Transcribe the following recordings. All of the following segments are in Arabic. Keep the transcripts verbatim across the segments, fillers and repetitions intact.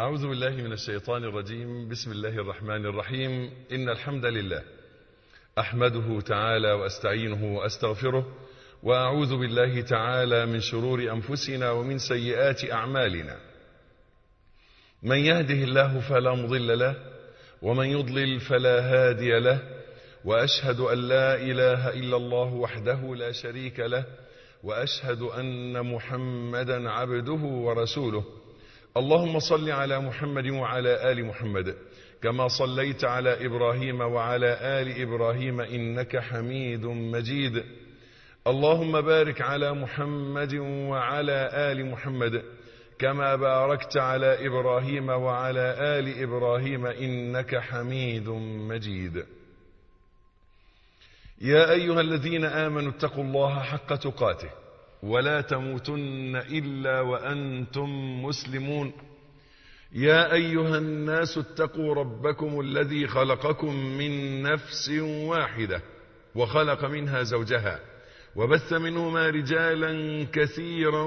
أعوذ بالله من الشيطان الرجيم. بسم الله الرحمن الرحيم. إن الحمد لله أحمده تعالى وأستعينه وأستغفره، وأعوذ بالله تعالى من شرور أنفسنا ومن سيئات أعمالنا. من يهده الله فلا مضل له، ومن يضلل فلا هادي له، وأشهد أن لا إله إلا الله وحده لا شريك له، وأشهد أن محمدا عبده ورسوله. اللهم صل على محمد وعلى آل محمد كما صليت على إبراهيم وعلى آل إبراهيم إنك حميد مجيد. اللهم بارك على محمد وعلى آل محمد كما باركت على إبراهيم وعلى آل إبراهيم إنك حميد مجيد. يا أيها الذين آمنوا اتقوا الله حق تقاته ولا تموتن إلا وأنتم مسلمون. يا أيها الناس اتقوا ربكم الذي خلقكم من نفس واحدة وخلق منها زوجها وبث منهما رجالا كثيرا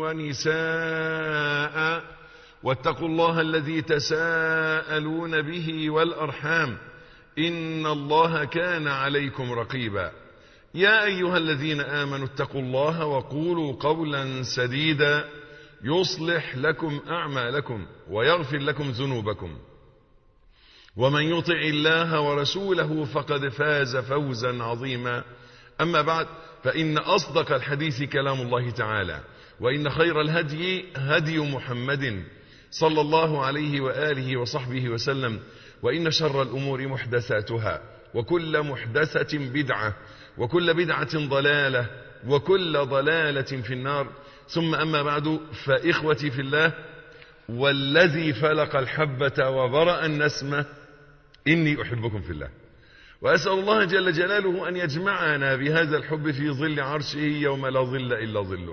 ونساء، واتقوا الله الذي تساءلون به والأرحام إن الله كان عليكم رقيبا. يا أيها الذين آمنوا اتقوا الله وقولوا قولا سديدا يصلح لكم أعمالكم ويغفر لكم ذنوبكم، ومن يطع الله ورسوله فقد فاز فوزا عظيما. أما بعد، فإن أصدق الحديث كلام الله تعالى، وإن خير الهدي هدي محمد صلى الله عليه وآله وصحبه وسلم، وإن شر الأمور محدثاتها، وكل محدثة بدعة، وكل بدعة ضلالة، وكل ضلالة في النار. ثم أما بعد، فإخوتي في الله، والذي فلق الحبة وبرأ النسمة، إني أحبكم في الله، وأسأل الله جل جلاله أن يجمعنا بهذا الحب في ظل عرشه يوم لا ظل إلا ظله.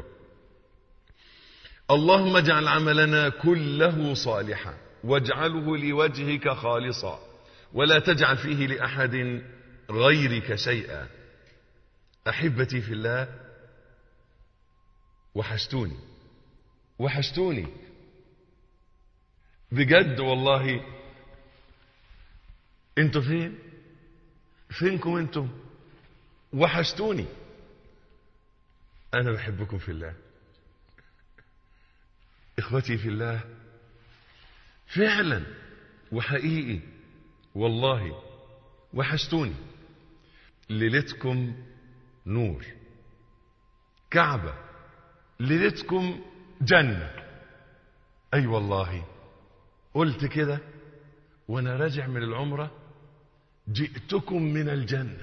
اللهم اجعل عملنا كله صالحا، واجعله لوجهك خالصا، ولا تجعل فيه لأحد غيرك شيئا. أحبتي في الله، وحشتوني وحشتوني بجد والله. انتوا فين؟ فينكم انتم؟ وحشتوني. انا بحبكم في الله. اخوتي في الله، فعلا وحقيقي والله وحشتوني. ليلتكم نور، كعبة، ليلتكم جنة. اي أيوة والله، قلت كده وانا راجع من العمرة، جئتكم من الجنة.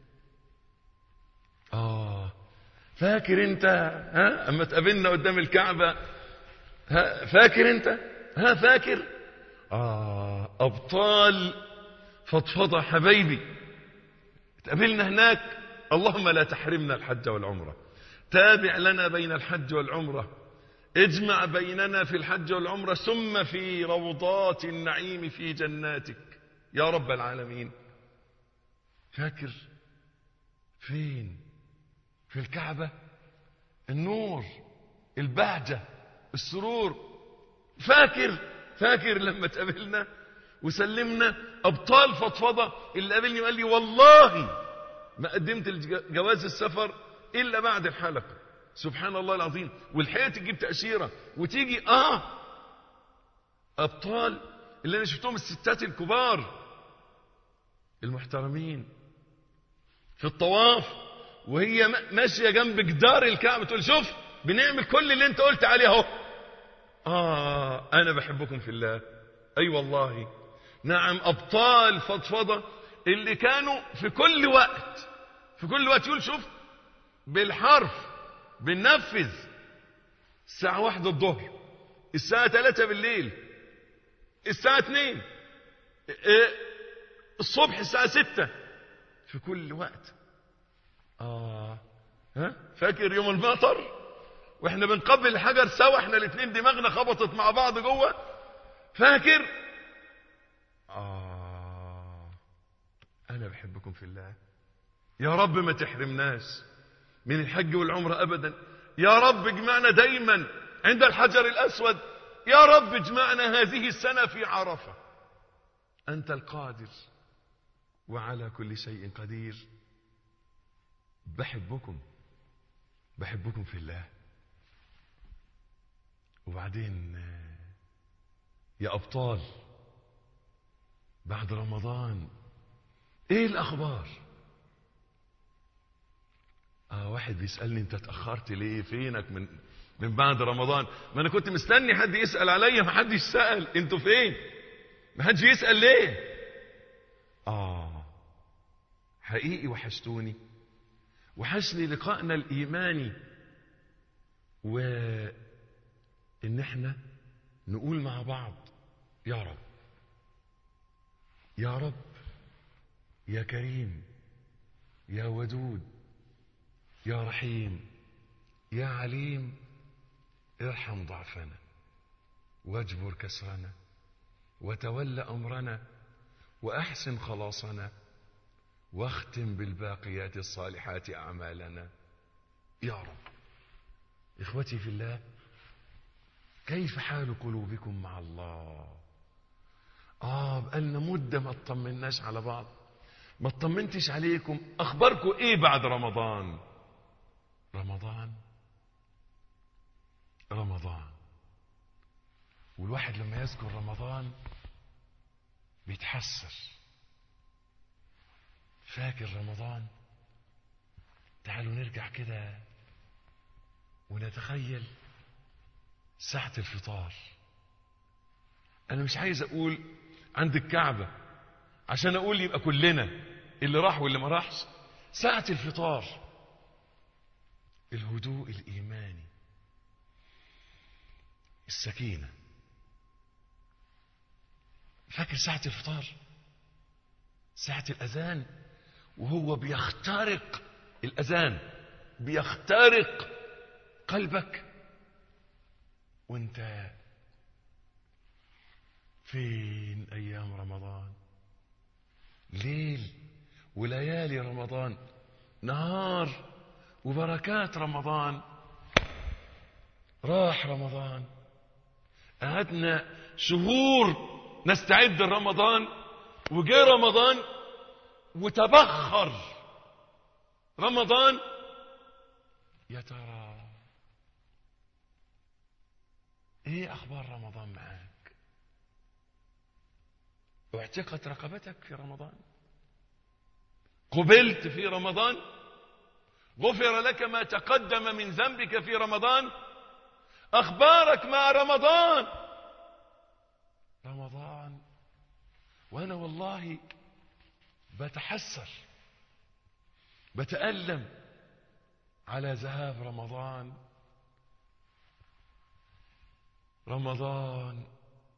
آه فاكر انت ها اما تقابلنا قدام الكعبة؟ ها فاكر انت؟ ها فاكر؟ آه أبطال فضفضة حبايبي، تقابلنا هناك. اللهم لا تحرمنا الحج والعمرة، تابع لنا بين الحج والعمرة، اجمع بيننا في الحج والعمرة، ثم في روضات النعيم في جناتك يا رب العالمين. فاكر فين؟ في الكعبة، النور، البهجة، السرور. فاكر فاكر لما تقابلنا وسلمنا؟ أبطال فضفضة اللي قابلني وقال لي والله ما قدمت جواز السفر إلا بعد الحلقة. سبحان الله العظيم. والحقيقة تجيب تأشيرة وتيجي آه أبطال اللي أنا شفتهم، الستات الكبار المحترمين في الطواف، وهي ماشية جنب جدار الكعبة تقول شوف بنعمل كل اللي انت قلت عليه اهو. آه أنا بحبكم في الله. أي أيوة والله. نعم، أبطال فضفضة اللي كانوا في كل وقت في كل وقت يقول شوف بالحرف بننفذ. الساعة واحدة الظهر، الساعة ثلاثة بالليل، الساعة اثنين الصبح، الساعة ستة، في كل وقت. آه ها فاكر يوم المطر واحنا بنقبل الحجر سوا، احنا الاثنين دماغنا خبطت مع بعض جوه؟ فاكر؟ آه أنا بحبكم في الله. يا رب ما تحرمناش من الحج والعمرة أبدا. يا رب اجمعنا دايما عند الحجر الأسود يا رب اجمعنا هذه السنة في عرفة. أنت القادر وعلى كل شيء قدير. بحبكم بحبكم في الله. وبعدين يا أبطال، بعد رمضان ايه الأخبار؟ اه واحد بيسألني انت اتأخرت ليه؟ فينك من من بعد رمضان؟ ما انا كنت مستني حد يسأل عليا، ما حدش سأل. انتوا فين؟ ما حدش يسأل ليه؟ اه حقيقي وحشتوني، وحشني لقائنا الإيماني، وإن احنا نقول مع بعض يا رب يا رب يا كريم يا ودود يا رحيم يا عليم، ارحم ضعفنا واجبر كسرنا وتول أمرنا وأحسن خلاصنا واختم بالباقيات الصالحات أعمالنا يا رب. إخوتي في الله، كيف حال قلوبكم مع الله؟ آه بقالنا مدة ما اطمناش على بعض، ما اطمنتش عليكم. أخباركم إيه بعد رمضان؟ رمضان رمضان والواحد لما يذكر رمضان بيتحسر. فاكر رمضان؟ تعالوا نرجع كده ونتخيل ساعة الفطار. أنا مش عايز أقول عند الكعبة عشان أقول يبقى كلنا اللي راح واللي ما راحش. ساعة الفطار، الهدوء الإيماني، السكينة. فاكر ساعة الفطار؟ ساعة الأذان وهو بيخترق الأذان، بيخترق قلبك، وانت فين أيام رمضان؟ ليل وليالي رمضان، نهار وبركات رمضان. راح رمضان، قعدنا شهور نستعد لرمضان، وجاء رمضان وتبخر رمضان. يا ترى ايه اخبار رمضان معاك؟ اعتقت رقبتك في رمضان؟ قبلت في رمضان؟ غفر لك ما تقدم من ذنبك في رمضان؟ اخبارك مع رمضان؟ رمضان وانا والله بتحسر بتألم على ذهاب رمضان. رمضان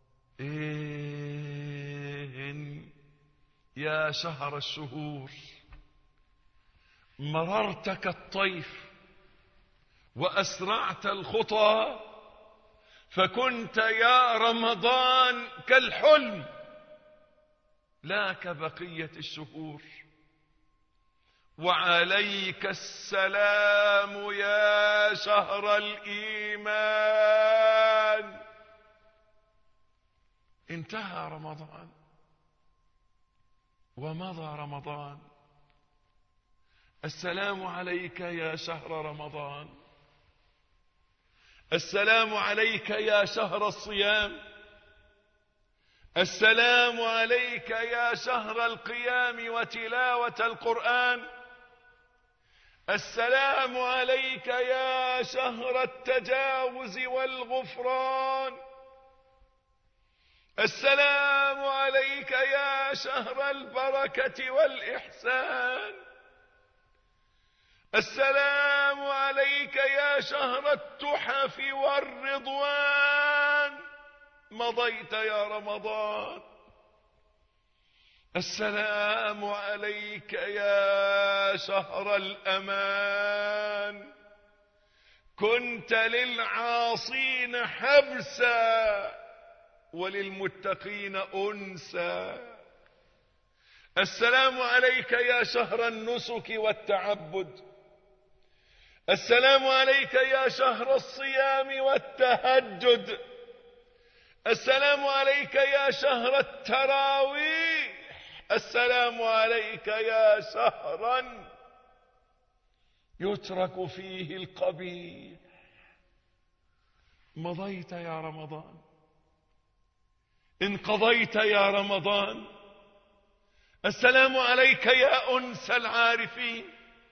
إن يا شهر الشهور مررت كالطيف وأسرعت الخطى، فكنت يا رمضان كالحلم لا كبقية الشهور. وعليك السلام يا شهر الإيمان. انتهى رمضان ومضى رمضان. السلام عليك يا شهر رمضان. السلام عليك يا شهر الصيام. السلام عليك يا شهر القيام وتلاوة القرآن. السلام عليك يا شهر التجاوز والغفران. السلام عليك يا شهر البركة والإحسان. السلام عليك يا شهر التحف والرضوان. مضيت يا رمضان. السلام عليك يا شهر الأمان. كنت للعاصين حبسا وللمتقين أنسا. السلام عليك يا شهر النسك والتعبد. السلام عليك يا شهر الصيام والتهجد. السلام عليك يا شهر التراويح، السلام عليك يا شهرا يترك فيه القبيح. مضيت يا رمضان، انقضيت يا رمضان. السلام عليك يا أنس العارفين،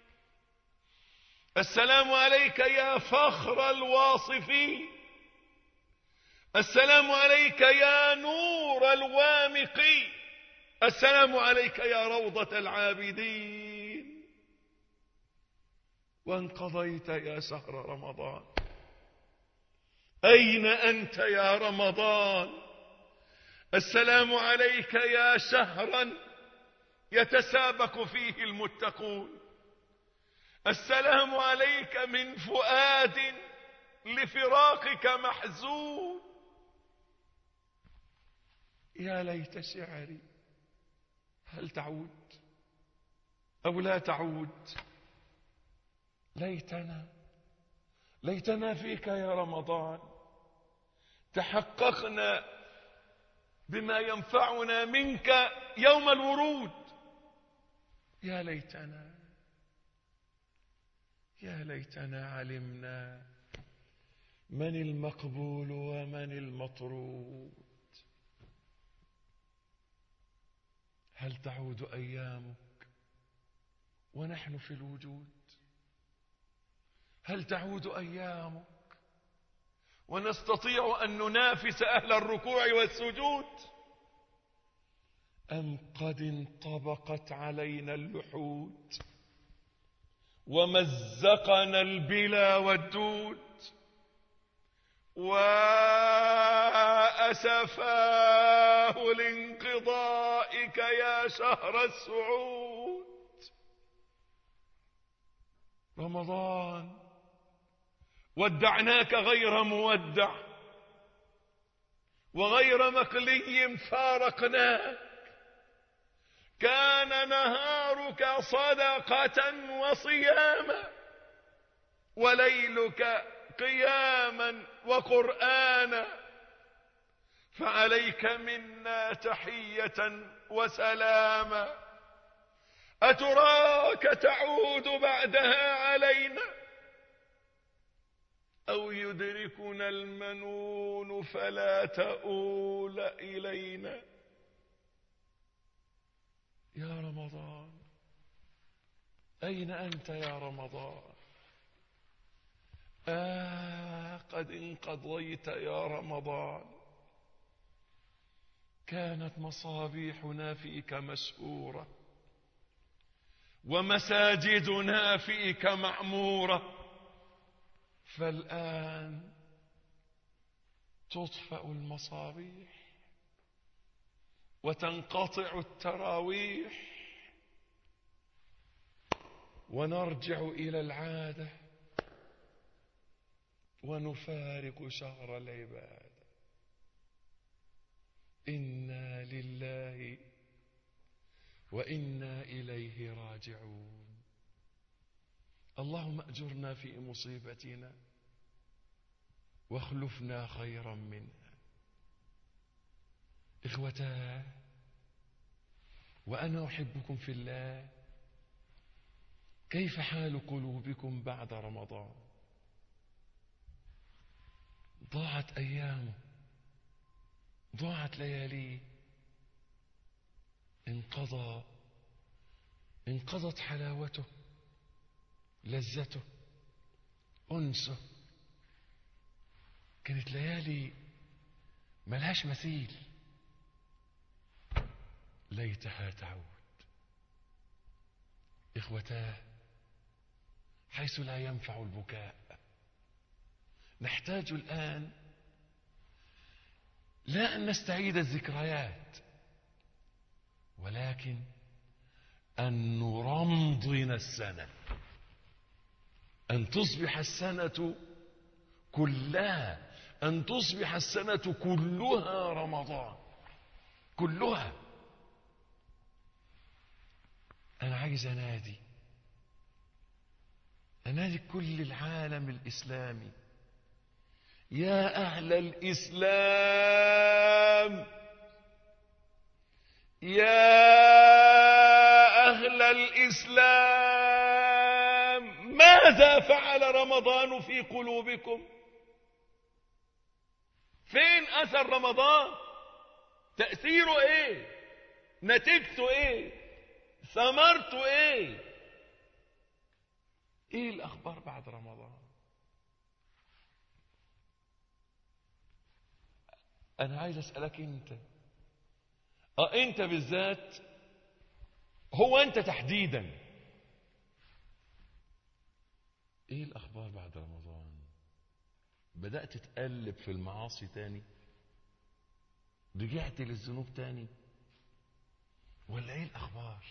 السلام عليك يا فخر الواصفين، السلام عليك يا نور الوامقين، السلام عليك يا روضة العابدين. وانقضيت يا شهر رمضان. أين أنت يا رمضان؟ السلام عليك يا شهرا يتسابق فيه المتقون، السلام عليك من فؤاد لفراقك محزون. يا ليت شعري هل تعود أو لا تعود؟ ليتنا ليتنا فيك يا رمضان تحققنا بما ينفعنا منك يوم الورود. يا ليتنا يا ليتنا علمنا من المقبول ومن المطرود. هل تعود أيامك ونحن في الوجود؟ هل تعود أيامك ونستطيع أن ننافس أهل الركوع والسجود؟ أم قد انطبقت علينا اللحود ومزقنا البلا والدود؟ وأسفاه لانقضائك يا شهر السعود. رمضان ودعناك غير مودع وغير مقلي فارقناك. كان نهارك صدقة وصياما وليلك قياما وقرآنا، فعليك منا تحية وسلاما. أتراك تعود بعدها علينا أو يدركنا المنون فلا تؤول إلينا؟ يا رمضان أين أنت يا رمضان؟ آه قد انقضيت يا رمضان. كانت مصابيحنا فيك مسؤورة ومساجدنا فيك معمورة، فالآن تطفأ المصابيح وتنقطع التراويح ونرجع إلى العادة ونفارق شهر العبادة. إنا لله وإنا إليه راجعون. اللهم أجرنا في مصيبتنا واخلفنا خيرا منها. إخوتاه، وأنا أحبكم في الله، كيف حال قلوبكم بعد رمضان؟ ضاعت أيامه، ضاعت لياليه، انقضى انقضت حلاوته، لذته، أنسه. كانت ليالي ملهاش مثيل. ليتها تعود. إخوتاه، حيث لا ينفع البكاء، نحتاج الآن لا أن نستعيد الذكريات، ولكن أن نرمضن السنة، أن تصبح السنة كلها، أن تصبح السنة كلها رمضان، كلها. أنا عايز أنادي أنادي كل العالم الإسلامي يا أهل الإسلام، يا أهل الإسلام، ماذا فعل رمضان في قلوبكم؟ فين أثر رمضان؟ تأثيره إيه؟ نتيجته إيه؟ ثمرته إيه؟ إيه الأخبار بعد رمضان؟ أنا عايز أسألك أنت، أه أنت بالذات، هو أنت تحديدا، إيه الأخبار بعد رمضان؟ بدأت تقلب في المعاصي تاني؟ رجعت للذنوب تاني؟ ولا إيه الأخبار؟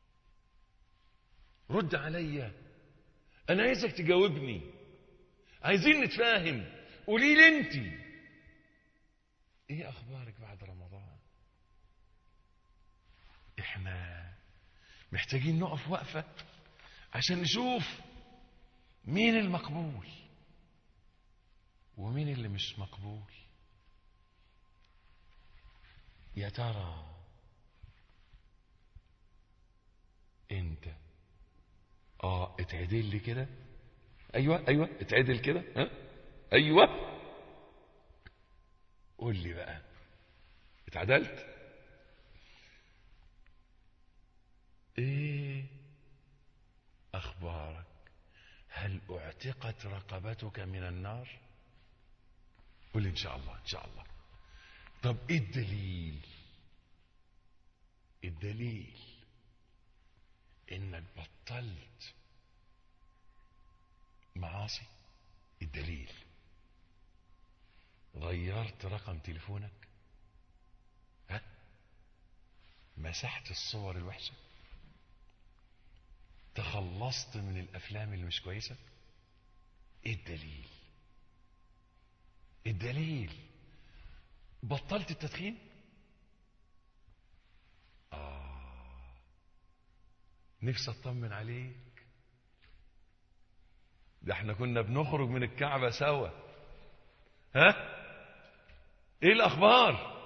رد عليا، أنا عايزك تجاوبني، عايزين نتفاهم. قولي لي أنت، إيه أخبارك بعد رمضان؟ إحنا محتاجين نقف وقفة عشان نشوف مين المقبول ومين اللي مش مقبول. يا ترى انت اه اتعدل لي كده، ايوه ايوه اتعدل كده، ها ايوه، قول لي بقى اتعدلت؟ ايه اخبارك؟ هل اعتقت رقبتك من النار؟ قل ان شاء الله ان شاء الله. طب ايه الدليل؟ الدليل انك بطلت معاصي. الدليل غيرت رقم تليفونك، ها مسحت الصور الوحشة، تخلصت من الافلام اللي مش كويسة. ايه الدليل؟ الدليل بطلت التدخين. آه نفسي اطمن عليك، ده احنا كنا بنخرج من الكعبة سوا، ها ايه الاخبار؟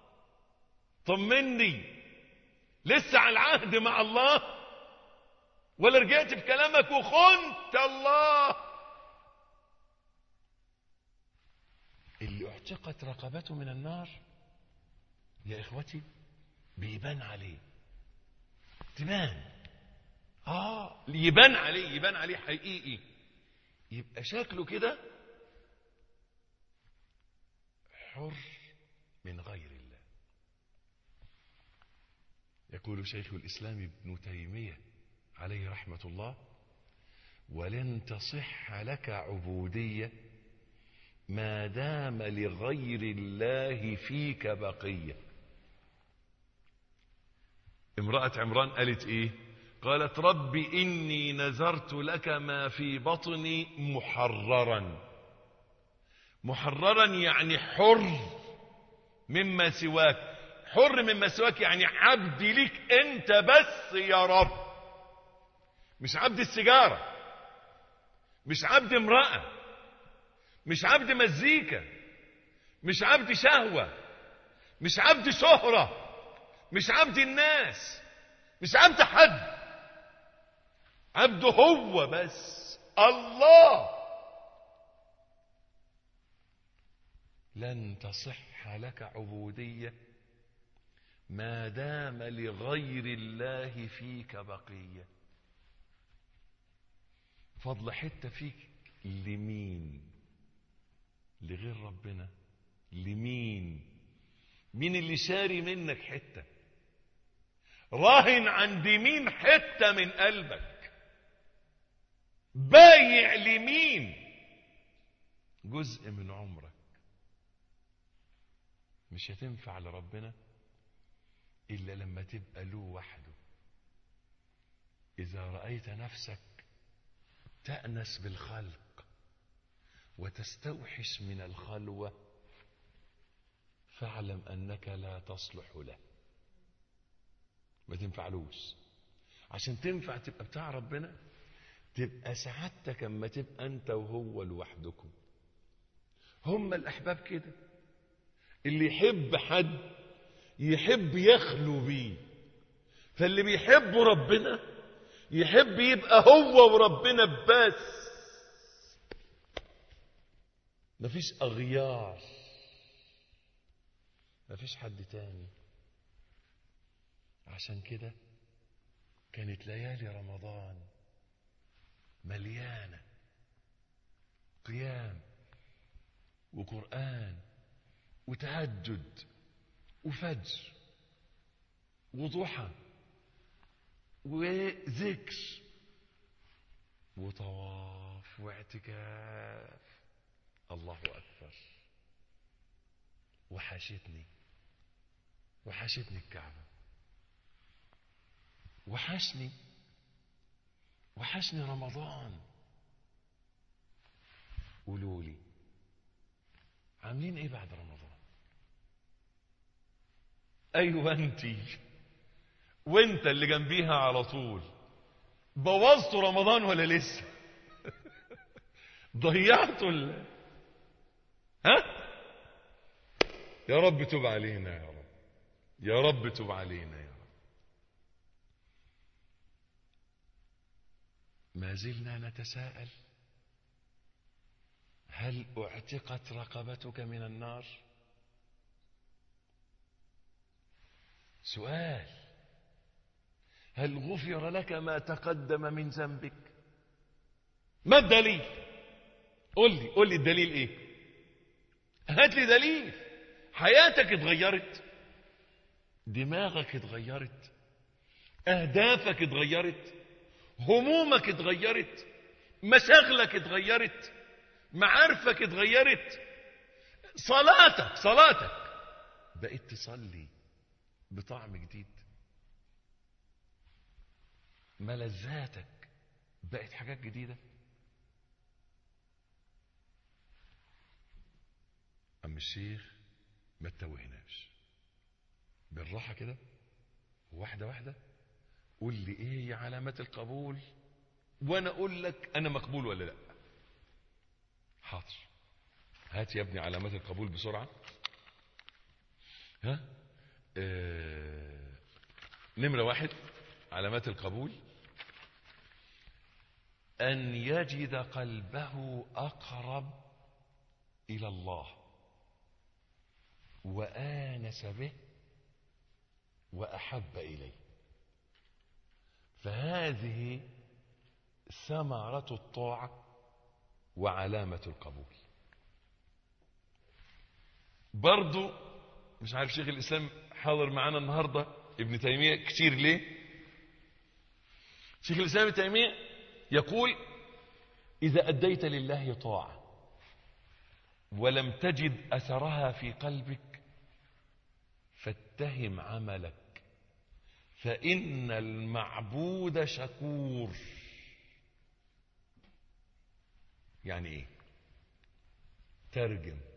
طمني، لسه على العهد مع الله ولا رجعت في كلامك وخنت الله؟ اللي اعتقت رقبته من النار يا اخوتي بيبان عليه، تبان، اه يبان عليه، يبان عليه حقيقي، يبقى شكله كده حر من غير الله. يقول شيخ الإسلام ابن تيمية عليه رحمة الله: ولن تصح لك عبودية ما دام لغير الله فيك بقية. امرأة عمران قالت ايه؟ قالت: رب إني نذرت لك ما في بطني محررا. محررا يعني حر مما سواك، حر مما سواك يعني عبد لك انت بس يا رب، مش عبد السيجارة، مش عبد امرأة، مش عبد مزيكا، مش عبد شهوة، مش عبد شهرة، مش عبد الناس، مش عبد حد، عبده هو بس الله. لن تصح لك عبودية ما دام لغير الله فيك بقية. فضل حتة فيك لمين؟ لغير ربنا. لمين؟ مين اللي شاري منك حتة؟ راهن عند مين حتة من قلبك؟ بايع لمين جزء من عمرك؟ مش هتنفع لربنا إلا لما تبقى له وحده. إذا رأيت نفسك تأنس بالخلق وتستوحش من الخلوة فاعلم أنك لا تصلح له، ما تنفعلوش. عشان تنفع تبقى بتاع ربنا تبقى سعادتك اما تبقى أنت وهو لوحدكم. هم الأحباب كده، اللي يحب حد يحب يخلو بيه. فاللي بيحب ربنا يحب يبقى هو وربنا بس، مفيش أغيار، مفيش حد تاني. عشان كده كانت ليالي رمضان مليانة قيام وقرآن وتهجد وفجر وضحى وذكر وطواف واعتكاف. الله أكبر. وحشتني وحشتني الكعبة، وحشني وحشني رمضان. قولوا لي عاملين ايه بعد رمضان؟ ايوه انتي وانت اللي جنبيها على طول، بوظتوا رمضان ولا لسه؟ ضيعتوا ال... ها؟ يا رب تب علينا يا رب، يا رب تب علينا يا رب. ما زلنا نتساءل، هل اعتقت رقبتك من النار؟ سؤال. هل غفر لك ما تقدم من ذنبك؟ ما الدليل؟ قل لي قل لي الدليل ايه؟ هات لي دليل. حياتك اتغيرت، دماغك اتغيرت، اهدافك اتغيرت، همومك اتغيرت، مشاغلك اتغيرت، معارفك اتغيرت، صلاتك صلاتك بقيت تصلي بطعم جديد، ملذاتك بقت حاجات جديدة. أم الشيخ ما تتوهناش، بالراحة كده واحدة واحدة. قول لي ايه علامات القبول وانا اقول لك انا مقبول ولا لا. حاضر. هات يا ابني علامات القبول بسرعة. ها آه... نمرة واحد علامات القبول: أن يجد قلبه أقرب إلى الله وآنس به وأحب إليه. فهذه ثمرة الطاعة وعلامة القبول. برضو مش عارف شيخ الإسلام حاضر معانا النهاردة ابن تيمية كتير ليه. شيخ الإسلام ابن تيمية يقول: إذا أديت لله طاعة ولم تجد أثرها في قلبك فاتهم عملك، فإن المعبود شكور. يعني ايه؟ ترجم.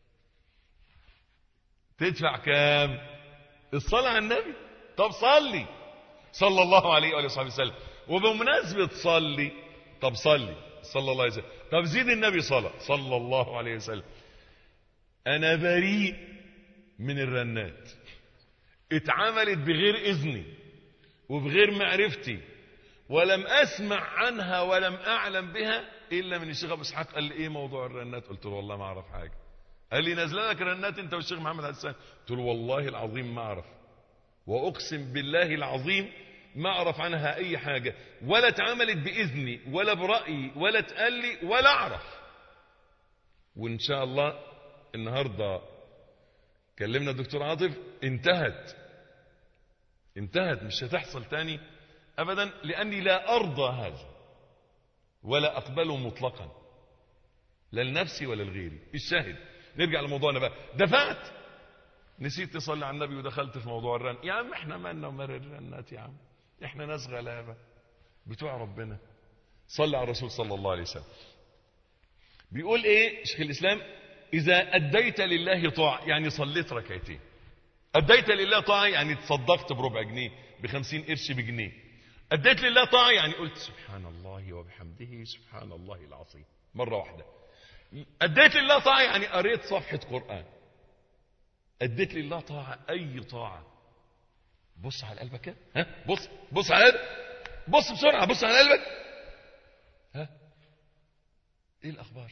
تدفع كام؟ الصلاة على النبي. طب صلي صلى الله عليه وآله وصحبه وسلم. وبمناسبة صلي، طب صلي صلى الله عليه وسلم، طب زيد النبي صلاة صلى الله عليه وسلم. أنا بريء من الرنات اتعملت بغير إذني وبغير معرفتي، ولم أسمع عنها ولم أعلم بها إلا من الشيخ أبو إسحاق. قال لي إيه موضوع الرنات؟ قلت له والله ما أعرف حاجة. قال لي نزل لك رنات أنت والشيخ محمد حسان؟ قلت له والله العظيم ما أعرف، وأقسم بالله العظيم ما أعرف عنها أي حاجة، ولا اتعملت بإذني ولا برأيي ولا اتقال لي ولا أعرف. وإن شاء الله النهاردة كلمنا الدكتور عاطف، انتهت انتهت مش هتحصل تاني أبدا، لأني لا أرضى هذا ولا أقبله مطلقا، لا لنفسي ولا لغيري. الشاهد نرجع لموضوعنا بقى. دفعت، نسيت تصلي على النبي ودخلت في موضوع الرن. يا عم احنا مالنا ومال الرنات يا عم، احنا ناس غلابة بتوع ربنا. صلى على الرسول صلى الله عليه وسلم. بيقول ايه شيخ الإسلام؟ إذا أديت لله طاعة يعني صليت ركعتين. أديت لله طاعة يعني تصدقت بربع جنيه، بخمسين قرش، بجنيه. أديت لله طاعة يعني قلت سبحان الله وبحمده سبحان الله العظيم مرة واحدة. أديت لله طاعة يعني قريت صفحة قرآن، أديت لله طاعة، أي طاعة. بص على قلبك كده، ها، بص بص على قلبك، بص بسرعة، بص على قلبك، ها، ايه الأخبار؟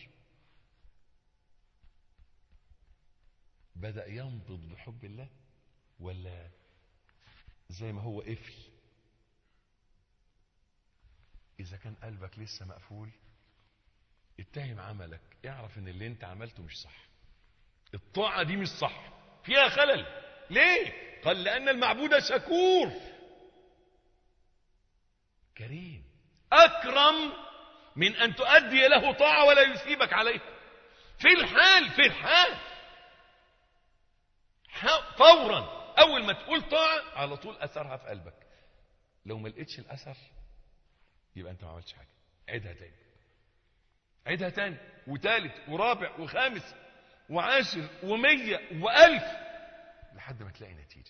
بدأ ينبض بحب الله ولا زي ما هو قفل؟ إذا كان قلبك لسه مقفول اتهم عملك، اعرف ان اللي انت عملته مش صح، الطاعة دي مش صح، فيها خلل. ليه؟ قال لأن المعبود شكور كريم، أكرم من أن تؤدي له طاعة ولا يثيبك عليها في الحال في الحال فورا. أول ما تقول طاعة على طول أثرها في قلبك. لو ما لقيتش الأثر يبقى أنت ما عملتش حاجة. عيدها تاني، عيدها تاني وتالت ورابع وخامس وعاشر ومية وألف لحد ما تلاقي نتيجة.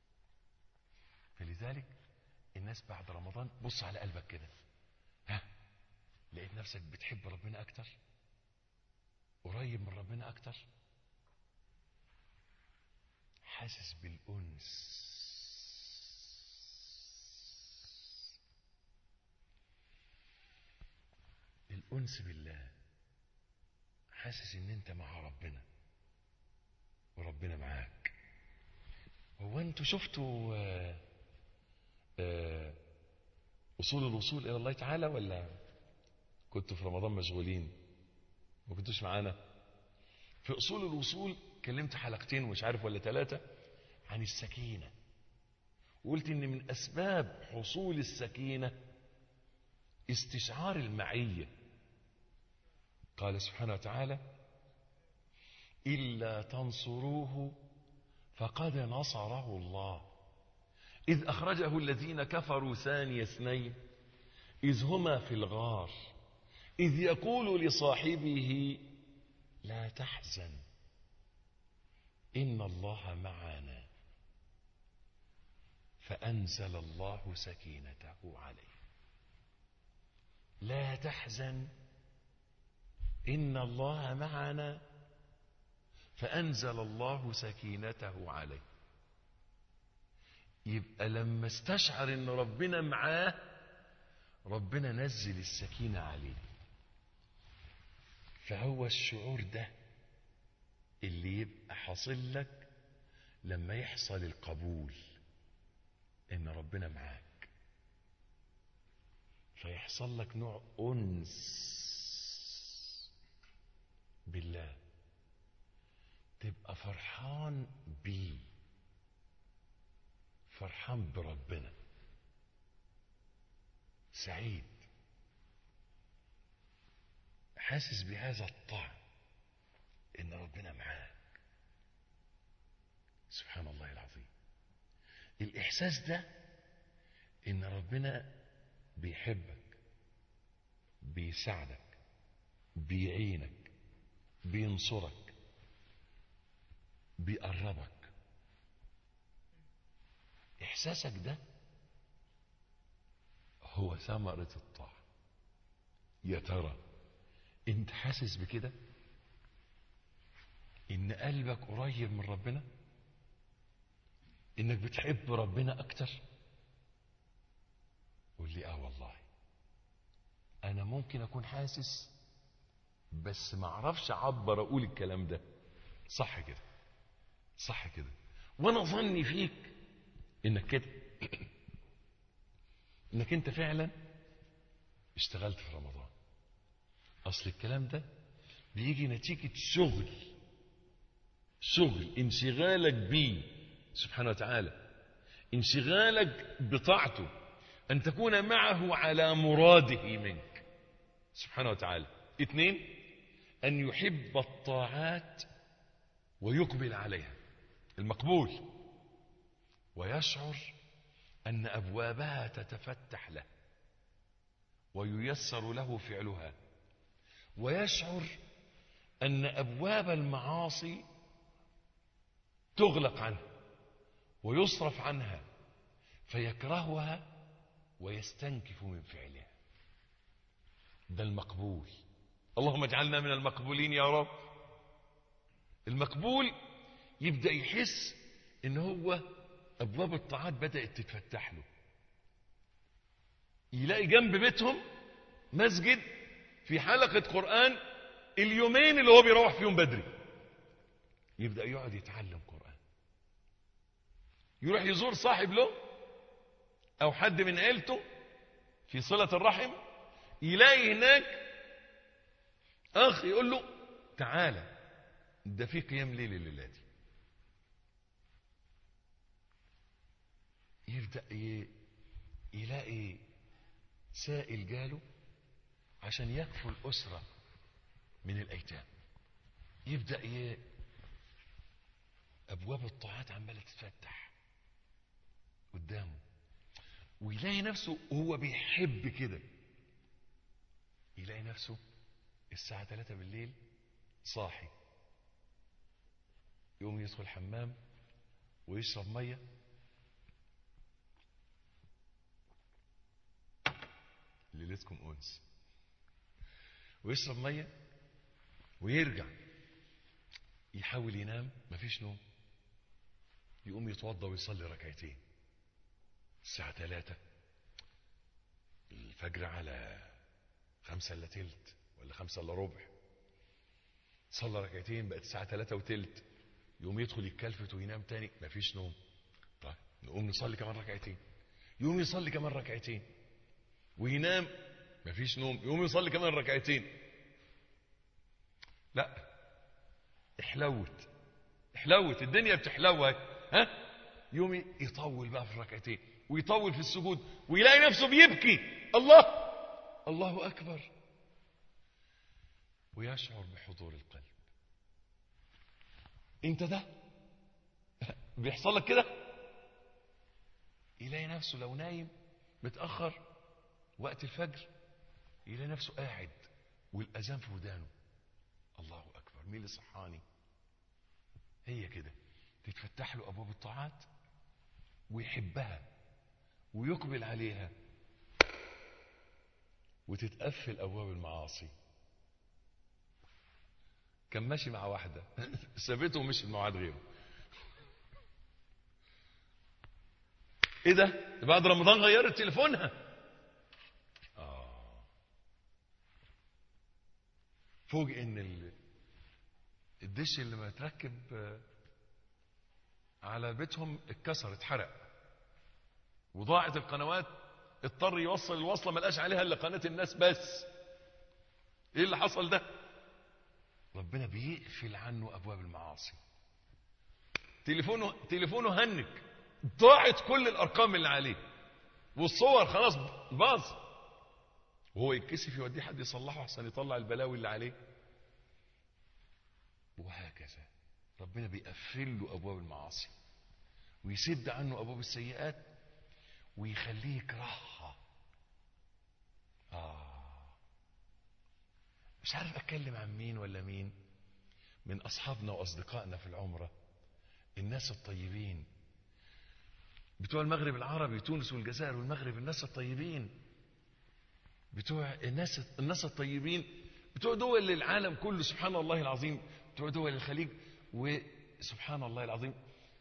فلذلك الناس بعد رمضان بص على قلبك كده، ها، لقيت نفسك بتحب ربنا أكتر، قريب من ربنا أكتر، حاسس بالأنس، الأنس بالله، حاسس ان انت مع ربنا وربنا معاك. هو انتوا شفتوا آآ آآ اصول الوصول الى الله تعالى ولا كنتوا في رمضان مشغولين ما كنتوش معانا؟ في اصول الوصول كلمت حلقتين ومش عارف ولا ثلاثة عن السكينة، وقلت ان من اسباب حصول السكينة استشعار المعية. قال سبحانه وتعالى: إلا تنصروه فقد نصره الله إذ أخرجه الذين كفروا ثاني اثنين إذ هما في الغار إذ يقول لصاحبه لا تحزن إن الله معنا فأنزل الله سكينته عليه. لا تحزن إن الله معنا فأنزل الله سكينته عليه. يبقى لما استشعر إن ربنا معاه ربنا نزل السكينة عليه. فهو الشعور ده اللي يبقى حاصل لك لما يحصل القبول إن ربنا معاك، فيحصل لك نوع أنس بالله، تبقى فرحان بيه، فرحان بربنا، سعيد، حاسس بهذا الطعم ان ربنا معاك. سبحان الله العظيم. الاحساس ده ان ربنا بيحبك، بيساعدك، بيعينك، بينصرك، بيقربك، احساسك ده هو ثمرة الطاعة. يا ترى انت حاسس بكده ان قلبك قريب من ربنا، انك بتحب ربنا اكتر؟ قول لي اه والله انا ممكن اكون حاسس بس ما اعرفش اعبر اقول الكلام ده. صح كده، صح كده، وانا ظني فيك انك كده انك انت فعلا اشتغلت في رمضان. اصل الكلام ده بيجي نتيجة شغل، شغل انشغالك بيه سبحانه وتعالى، انشغالك بطاعته، ان تكون معه على مراده منك سبحانه وتعالى. اثنين، ان يحب الطاعات ويقبل عليها، المقبول، ويشعر ان ابوابها تتفتح له وييسر له فعلها، ويشعر ان ابواب المعاصي تغلق عنه ويصرف عنها فيكرهها ويستنكف من فعلها. ده المقبول. اللهم اجعلنا من المقبولين يا رب. المقبول يبدأ يحس ان هو ابواب الطاعات بدأت تتفتح له. يلاقي جنب بيتهم مسجد في حلقة قرآن اليومين اللي هو بيروح فيهم بدري، يبدأ يقعد يتعلم قرآن. يروح يزور صاحب له او حد من عيلته في صلة الرحم، يلاقي هناك اخ يقول له تعالى ده في قيام ليل الليلة دي. يبدأ يلاقي سائل جاله عشان يكفل الأسرة من الأيتام. يبدأ ي... أبواب الطاعات عمالة تتفتح قدامه، ويلاقي نفسه هو بيحب كده. يلاقي نفسه الساعة ثلاثة بالليل صاحي، يقوم يدخل الحمام ويشرب مية، ليلتكم أنس، ويشرب مية ويرجع يحاول ينام، مفيش نوم. يقوم يتوضى ويصلي ركعتين الساعة ثلاثة، الفجر على خمسة الا تلت ولا خمسة الا ربع، صلى ركعتين بقت الساعة ثلاثة وتلت. يقوم يدخل يتكلفت وينام تاني، مفيش نوم. طيب نقوم نصلي كمان ركعتين، يقوم يصلي كمان ركعتين وينام، مفيش نوم، يقوم يصلي كمان ركعتين. لا، احلوت احلوت الدنيا بتحلوت. ها، يوم يطول بقى في الركعتين ويطول في السجود، ويلاقي نفسه بيبكي، الله الله اكبر، ويشعر بحضور القلب. انت ده بيحصل لك كده؟ يلاقي نفسه لو نايم متأخر وقت الفجر، يلاقي نفسه قاعد والاذان في ودانه، الله اكبر، مين اللي صحاني؟ هي كده تتفتح له ابواب الطاعات ويحبها ويقبل عليها، وتتقفل ابواب المعاصي. كان ماشي مع واحده سابته ومشي مع واحد غيره. ايه ده؟ بعد رمضان غيرت تليفونها. اه فوجئ ان الدش اللي متركب على بيتهم اتكسر، اتحرق، وضاعت القنوات، اضطر يوصل الوصله ما لقاش عليها الا قناه الناس بس. ايه اللي حصل ده؟ ربنا بيقفل عنه ابواب المعاصي. تليفونه تليفونه هنك، ضاعت كل الارقام اللي عليه والصور خلاص باظ، وهو يتكسف يوديه حد يصلحه احسن يطلع البلاوي اللي عليه. وهكذا ربنا بيقفل له ابواب المعاصي ويسد عنه ابواب السيئات ويخليه يكرهها. آه مش عارف اتكلم عن مين ولا مين من اصحابنا واصدقائنا في العمرة، الناس الطيبين بتوع المغرب العربي، تونس والجزائر والمغرب، الناس الطيبين بتوع الناس الناس الطيبين بتوع دول العالم كله، سبحان الله العظيم، بتوع دول الخليج، وسبحان الله العظيم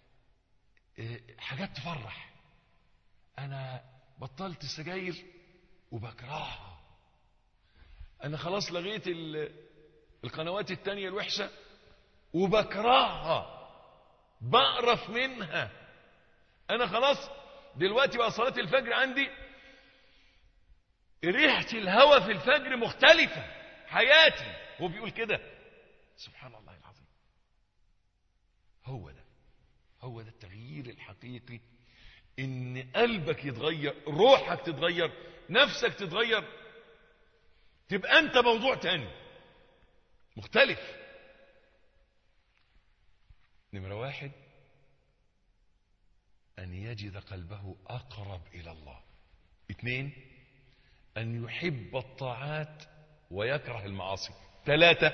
حاجات تفرح. انا بطلت السجاير وبكرهها، انا خلاص لغيت القنوات التانية الوحشة وبكرهها، بقرف منها، انا خلاص دلوقتي بقى صلاة الفجر عندي ريحة الهوى في الفجر مختلفة، حياتي. هو بيقول كده، سبحان الله العظيم. هو ده هو ده التغيير الحقيقي، ان قلبك يتغير، روحك تتغير، نفسك تتغير، تبقى انت موضوع تاني مختلف. نمرة واحد، ان يجد قلبه اقرب الى الله. اثنين، ان يحب الطاعات ويكره المعاصي. ثلاثة،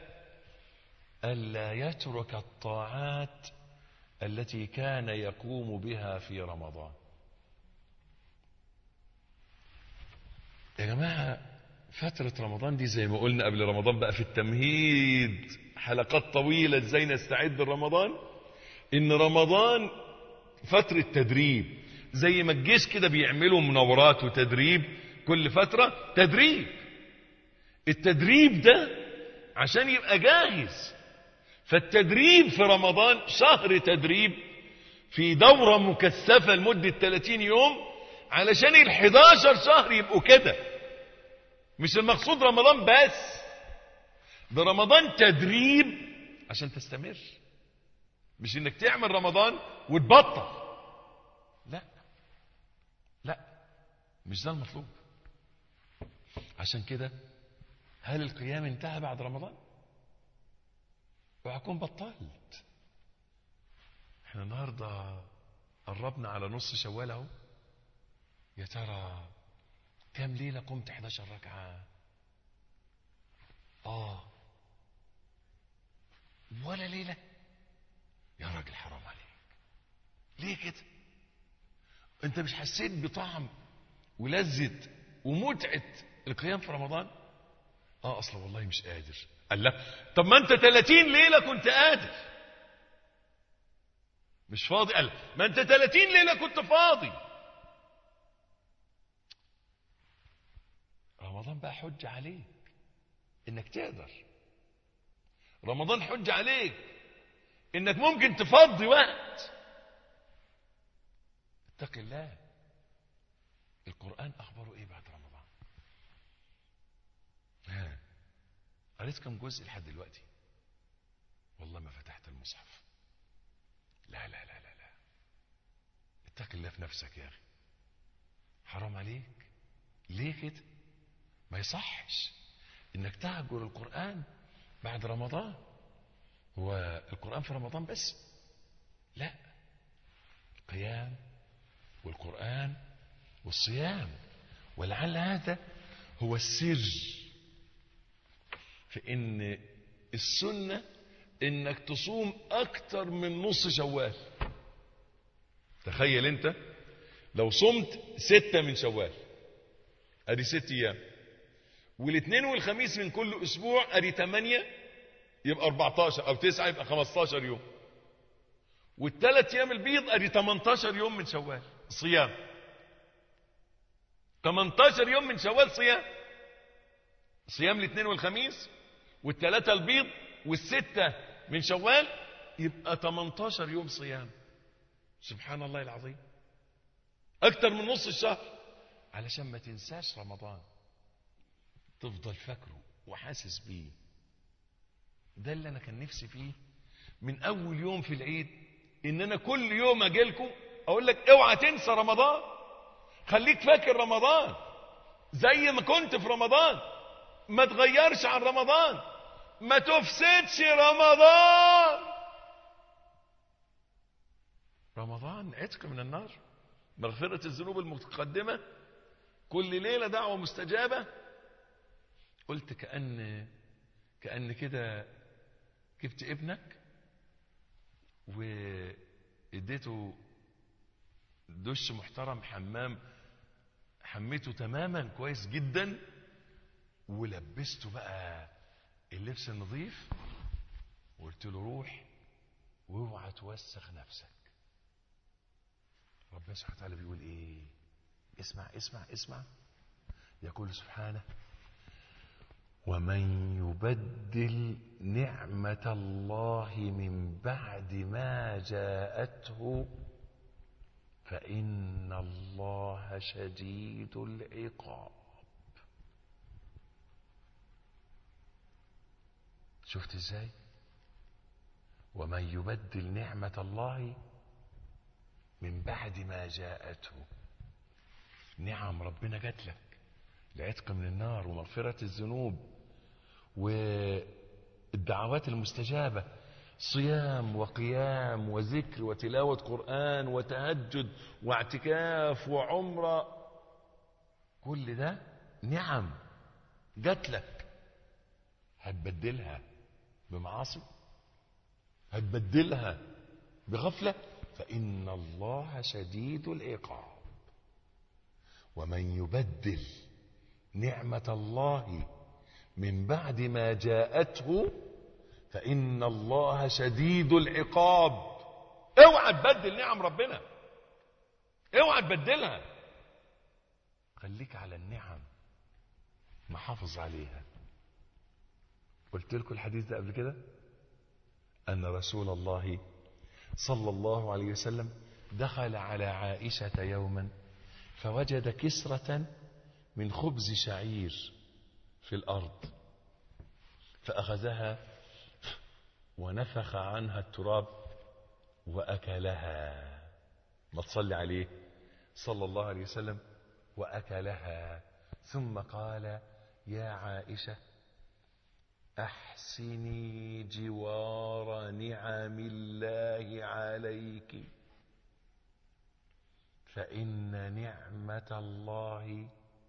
الا يترك الطاعات التي كان يقوم بها في رمضان. يا جماعة فترة رمضان دي زي ما قلنا قبل رمضان بقى في التمهيد حلقات طويلة ازاي نستعد لرمضان. ان رمضان فترة تدريب، زي ما الجيش كده بيعملوا مناورات وتدريب كل فترة تدريب. التدريب ده عشان يبقى جاهز. فالتدريب في رمضان شهر تدريب في دورة مكثفة لمدة ثلاثين يوم علشان الحداشر شهر يبقوا كده. مش المقصود رمضان بس، ده رمضان تدريب عشان تستمر، مش انك تعمل رمضان وتبطل. لا لا مش ده المطلوب. عشان كده هل القيام انتهى بعد رمضان؟ وهكون بطلت. احنا النهارده قربنا على نص شوال اهو. يا ترى كام ليله قمت احداشر ركعه؟ اه ولا ليله؟ يا راجل حرام عليك، ليه كده؟ انت مش حسيت بطعم ولذة ومتعة القيام في رمضان؟ اه اصلا والله مش قادر. قال لا، طب ما انت ثلاثين ليلة كنت قادر مش فاضي. قال ما انت ثلاثين ليلة كنت فاضي. رمضان بقى حجة عليك انك تقدر. رمضان حجة عليك انك ممكن تفضي وقت. اتق الله. القرآن اخباره ايه بعد رمضان؟ ها قريت كم جزء لحد دلوقتي؟ والله ما فتحت المصحف. لا لا لا لا لا اتق الله في نفسك يا اخي، حرام عليك. ليه كده؟ ما يصحش انك تهجر القرآن بعد رمضان. هو القرآن في رمضان بس؟ لا، القيام والقرآن والصيام. ولعل هذا هو السر في ان السنة انك تصوم اكتر من نص شوال. تخيل انت لو صمت ستة من شوال ادي ست ايام، والاثنين والخميس من كل اسبوع ادي ثمانية يبقى اربعتاشر، او تسعة يبقى خمستاشر يوم، والثلاث ايام البيض ادي تمنتاشر يوم من شوال صيام. تمنتاشر يوم من شوال صيام، صيام الاثنين والخميس والثلاثة البيض والستة من شوال، يبقى تمنتاشر يوم صيام. سبحان الله العظيم، اكتر من نص الشهر. علشان ما تنساش رمضان، تفضل فاكره وحاسس بيه. ده اللي انا كان نفسي فيه من اول يوم في العيد، ان انا كل يوم اجي لكم اقول لك اوعى تنسى رمضان، خليك فاكر رمضان زي ما كنت في رمضان، ما تغيرش عن رمضان، ما تفسدش رمضان. رمضان عتق من النار، مغفرة الذنوب المتقدمة، كل ليلة دعوة مستجابة. قلت كأن كأن كده جبت ابنك واديته دش محترم، حمام، حميته تماما كويس جدا، ولبسته بقى اللبس النظيف، وقلت له روح واوعى توسخ نفسك. ربنا سبحانه وتعالى بيقول ايه؟ اسمع اسمع اسمع. يقول سبحانه: ومن يبدل نعمة الله من بعد ما جاءته فإن الله شديد العقاب. شفت ازاي؟ ومن يبدل نعمة الله من بعد ما جاءته. نعم ربنا جات لك، العتق من النار ومغفرة الذنوب والدعوات المستجابة، صيام وقيام وذكر وتلاوة قرآن وتهجد واعتكاف وعمرة، كل ده نعم جات لك. هتبدلها بمعاصي؟ هتبدلها بغفلة؟ فإن الله شديد العقاب. ومن يبدل نعمة الله من بعد ما جاءته فإن الله شديد العقاب. اوعى تبدل نعم ربنا، اوعى تبدلها، خليك على النعم محافظ عليها. قلت لكم الحديث ده قبل كده، أن رسول الله صلى الله عليه وسلم دخل على عائشة يوما فوجد كسرة من خبز شعير في الأرض، فأخذها ونفخ عنها التراب وأكلها. ما تصلي عليه صلى الله عليه وسلم، وأكلها. ثم قال: يا عائشة أحسني جوار نعم الله عليك، فإن نعمة الله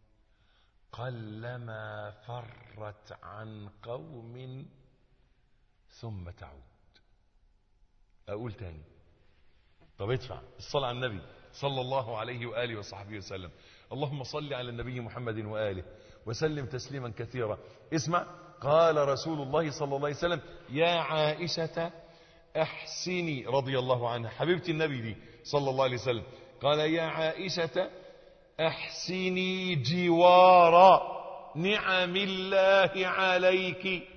قلما فرت عن قوم ثم تعود. أقول تاني، طب ادفع الصلاة على النبي صلى الله عليه وآله وصحبه وسلم. اللهم صل على النبي محمد وآله وسلم تسليما كثيرا. اسمع، قال رسول الله صلى الله عليه وسلم: يا عائشة أحسني، رضي الله عنها حبيبتي النبي دي صلى الله عليه وسلم، قال: يا عائشة أحسني جوار نعم الله عليك.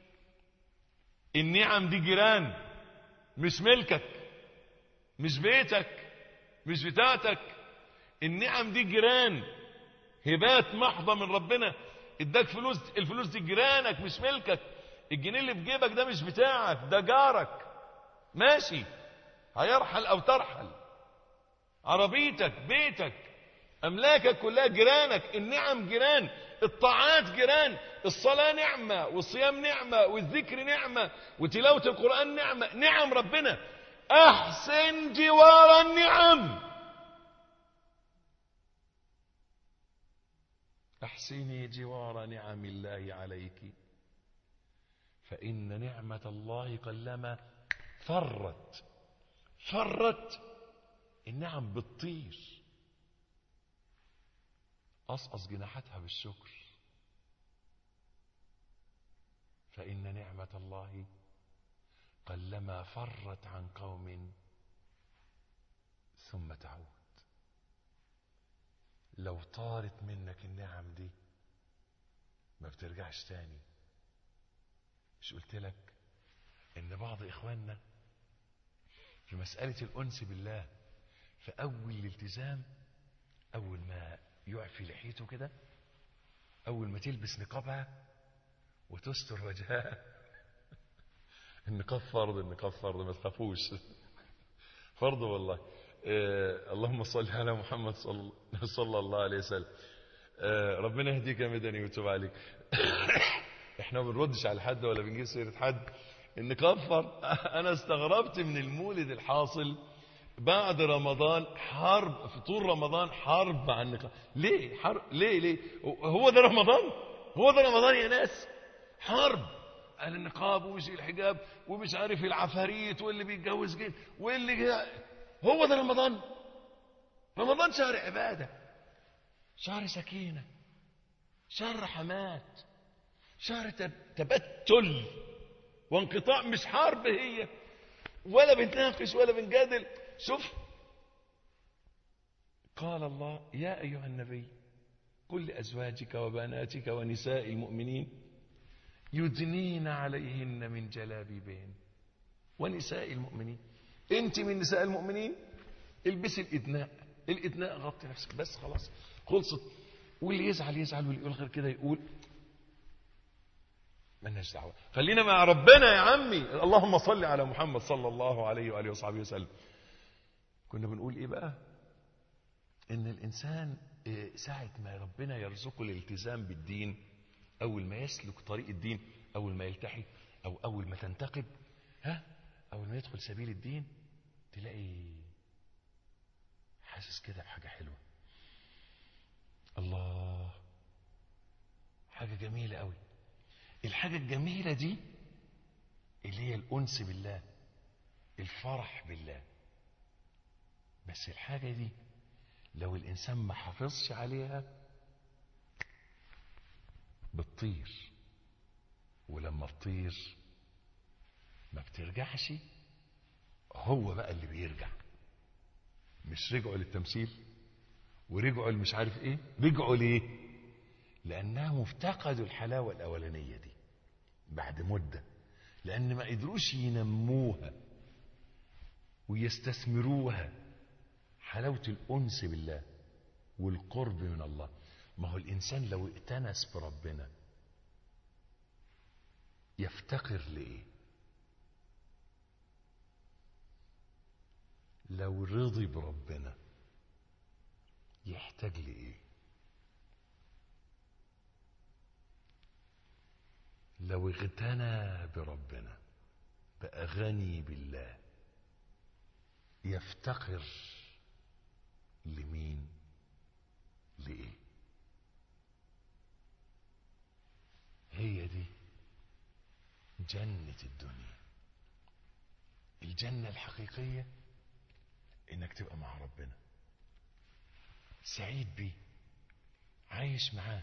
النعم دي جيران، مش ملكك، مش بيتك، مش بتاعتك. النعم دي جيران، هبات محضة من ربنا. اداك فلوس، الفلوس دي جيرانك مش ملكك. الجنيه اللي في جيبك ده مش بتاعك، ده جارك ماشي هيرحل او ترحل. عربيتك، بيتك، املاكك كلها جيرانك. النعم جيران، الطاعات جيران. الصلاة نعمة، والصيام نعمة، والذكر نعمة، وتلاوة القرآن نعمة. نعم ربنا. احسن جوار النعم. احسني جوار نعم الله عليك، فإن نعمة الله قلما فرت. فرت، النعم بتطير، قصقص جناحاتها بالشكر. فإن نعمة الله قلما فرت عن قوم ثم تعود. لو طارت منك النعم دي ما بترجعش تاني. مش قلت لك ان بعض اخواننا في مسألة الأنس بالله في أول الالتزام، أول ما يعفي لحيته كده، أول ما تلبس نقابها وتستر وجهها. النقاب فرض، النقاب فرض، ما تخافوش، فرض والله. آه اللهم صل على محمد صل... صلى الله عليه وسلم. آه ربنا يهديك يا مدني ويتوب عليك. احنا ما بنردش على حد ولا بنجيب سيرة حد. النقاب فرض. انا استغربت من المولد الحاصل بعد رمضان، حرب في طول رمضان، حرب عن النقاب. ليه حرب؟ ليه ليه هو ده رمضان؟ هو ده رمضان يا ناس؟ حرب على النقاب ومش الحجاب ومش عارف العفاريت واللي بيتجوز جن واللي جا. هو ده رمضان؟ رمضان شهر عبادة، شهر سكينة، شهر رحمات، شهر تبتل وانقطاع. مش حرب هي، ولا بنتناقش ولا بنجادل. شوف، قال الله: يا أيها النبي قل لأزواجك وبناتك ونساء المؤمنين يدنين عليهن من جلابيبهن. ونساء المؤمنين، انت من نساء المؤمنين البسي الإدناء. الإدناء غطي نفسك بس، خلاص خلصت. واللي يزعل يزعل، واللي يقول غير كده يقول. مالناش دعوه، خلينا مع ربنا يا عمي. اللهم صل على محمد صلى الله عليه واله وصحبه وسلم. كنا بنقول ايه بقى؟ ان الانسان ساعه ما ربنا يرزقه الالتزام بالدين، اول ما يسلك طريق الدين، اول ما يلتحي، او اول ما تنتقب، ها اول ما يدخل سبيل الدين، تلاقي حاسس كده بحاجه حلوه. الله، حاجه جميله قوي. الحاجة الجميلة دي اللي هي الأنس بالله، الفرح بالله. بس الحاجة دي لو الإنسان ما حافظش عليها بتطير، ولما تطير ما بترجعش، هو بقى اللي بيرجع. مش رجعوا للتمثيل ورجعوا مش عارف ايه، رجعوا ليه؟ لانهم افتقدوا الحلاوة الاولانية دي بعد مدة، لان ما قدروش ينموها ويستثمروها، حلاوة الانس بالله والقرب من الله. ما هو الانسان لو ائتنس بربنا يفتقر لإيه؟ لو رضي بربنا يحتاج لإيه؟ لو اغتنى بربنا بقى غني بالله يفتقر لمين؟ لإيه؟ هي دي جنة الدنيا. الجنة الحقيقية انك تبقى مع ربنا، سعيد بيه، عايش معاه،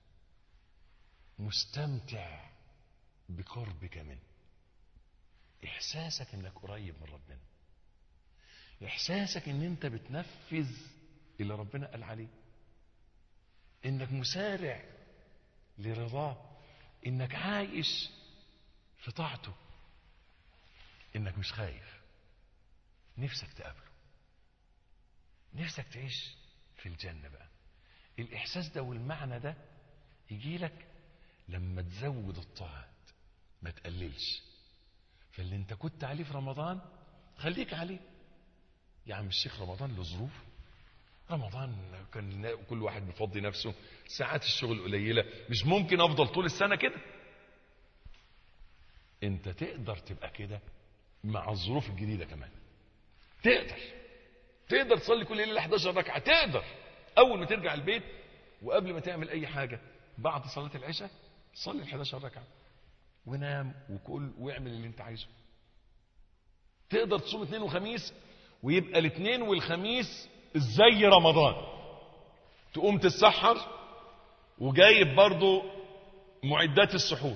مستمتع بقربك منه، احساسك انك قريب من ربنا، احساسك ان انت بتنفذ اللي ربنا قال عليه، انك مسارع لرضاه، انك عايش في طاعته، انك مش خايف، نفسك تقابله، نفسك تعيش في الجنة. بقى الاحساس ده والمعنى ده يجي لك لما تزود الطاعات ما تقللش. فاللي انت كنت عليه في رمضان خليك عليه. يا عم الشيخ رمضان له ظروف، رمضان كان كل واحد بيفضي نفسه، ساعات الشغل قليلة، مش ممكن افضل طول السنة كده. انت تقدر تبقى كده مع الظروف الجديدة كمان، تقدر تقدر تصلي كل ليلة احداشر ركعة، تقدر اول ما ترجع البيت وقبل ما تعمل اي حاجة بعد صلاة العشاء صلي احداشر ركعة ونام وكل واعمل اللي انت عايزه. تقدر تصوم اثنين وخميس ويبقى الاثنين والخميس زي رمضان، تقوم تتسحر وجايب برضو معدات السحور،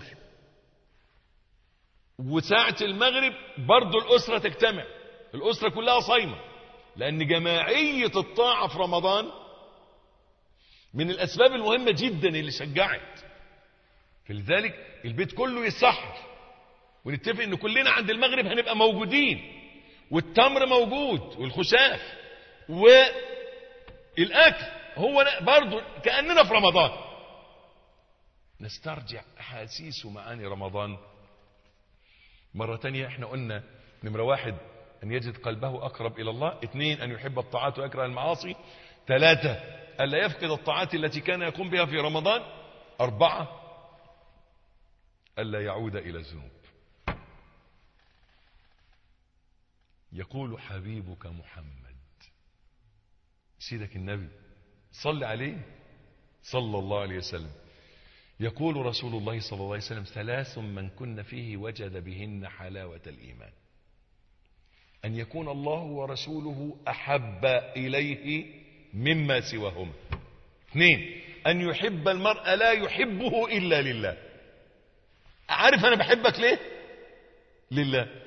وساعة المغرب برضو الأسرة تجتمع، الأسرة كلها صايمة، لأن جماعية الطاعة في رمضان من الأسباب المهمة جدا اللي شجعت. فلذلك البيت كله يتسحر ونتفق ان كلنا عند المغرب هنبقى موجودين، والتمر موجود والخشاف والأكل، هو برضو كأننا في رمضان. نسترجع أحاسيس ومعاني رمضان مرة تانية. احنا قلنا نمرة واحد أن يجد قلبه أقرب إلى الله، اثنين أن يحب الطاعات ويكره المعاصي، ثلاثة ألا يفقد الطاعات التي كان يقوم بها في رمضان، أربعة ألا يعود إلى الذنوب. يقول حبيبك محمد سيدك النبي صل عليه صلى الله عليه وسلم، يقول رسول الله صلى الله عليه وسلم ثلاث من كن فيه وجد بهن حلاوة الإيمان: أن يكون الله ورسوله أحب إليه مما سواهما، اثنين أن يحب المرء لا يحبه إلا لله. عارف أنا بحبك ليه؟ لله،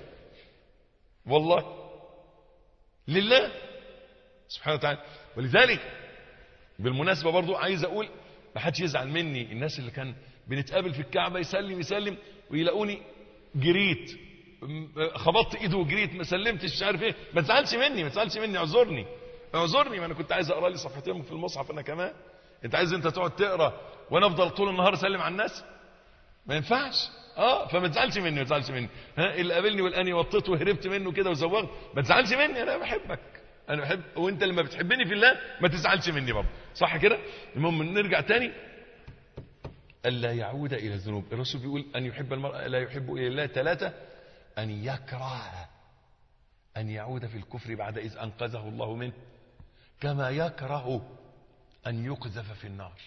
والله لله سبحانه وتعالى. ولذلك بالمناسبة برضو عايز أقول ما حدش يزعل مني، الناس اللي كان بنتقابل في الكعبة يسلم يسلم ويلاقوني جريت خبطت ايده وجريت ما سلمتش مش عارف ايه، ما تزعلش مني ما تزعلش مني اعذرني اعذرني ما انا كنت عايز اقرا لي صفحتين في المصحف انا كمان. انت عايز انت تقعد تقرا وانا افضل طول النهار اسلم على الناس؟ ما ينفعش. اه فما تزعلش مني ما تزعلش مني. ها اللي قابلني والاني وطيت وهربت منه كده وزوغت، ما تزعلش مني، انا بحبك، انا بحب، وانت لما بتحبني في الله ما تزعلش مني برضه، صح كده؟ المهم نرجع تاني. الا يعود الى الذنوب، الرسول بيقول ان يحب المرء لا يحب الى الله. ثلاثة ان يكره ان يعود في الكفر بعد اذ انقذه الله منه، كما يكره ان يقذف في النار.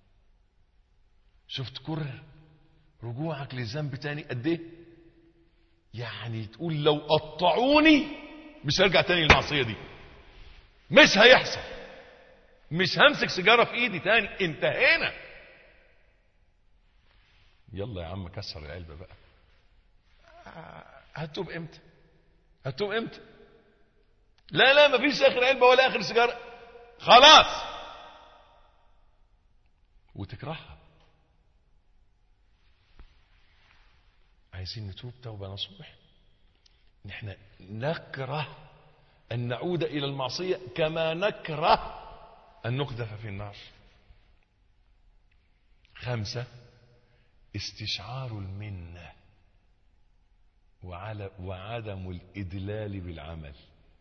شفت كره رجوعك للذنب تاني قد ايه؟ يعني تقول لو قطعوني مش هرجع تاني للمعصيه دي، مش هيحصل، مش همسك سيجاره في ايدي تاني، انتهينا. يلا يا عم كسر العلبة بقى. هتوب امتى؟ هتوب امتى؟ لا لا مفيش اخر علبة ولا اخر سيجارة، خلاص. وتكرهها. عايزين نتوب توبة نصوح. نحن نكره ان نعود الى المعصية كما نكره ان نقذف في النار. خمسة، استشعار المنة وعلى وعدم الإدلال بالعمل.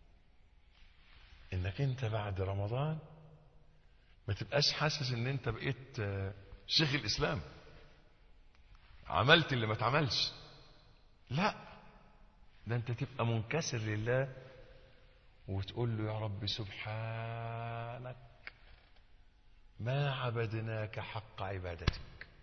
انك انت بعد رمضان ما تبقاش حاسس ان انت بقيت شيخ الاسلام، عملت اللي ما اتعملش. لا، ده انت تبقى منكسر لله وتقول له يا رب سبحانك ما عبدناك حق عبادتك.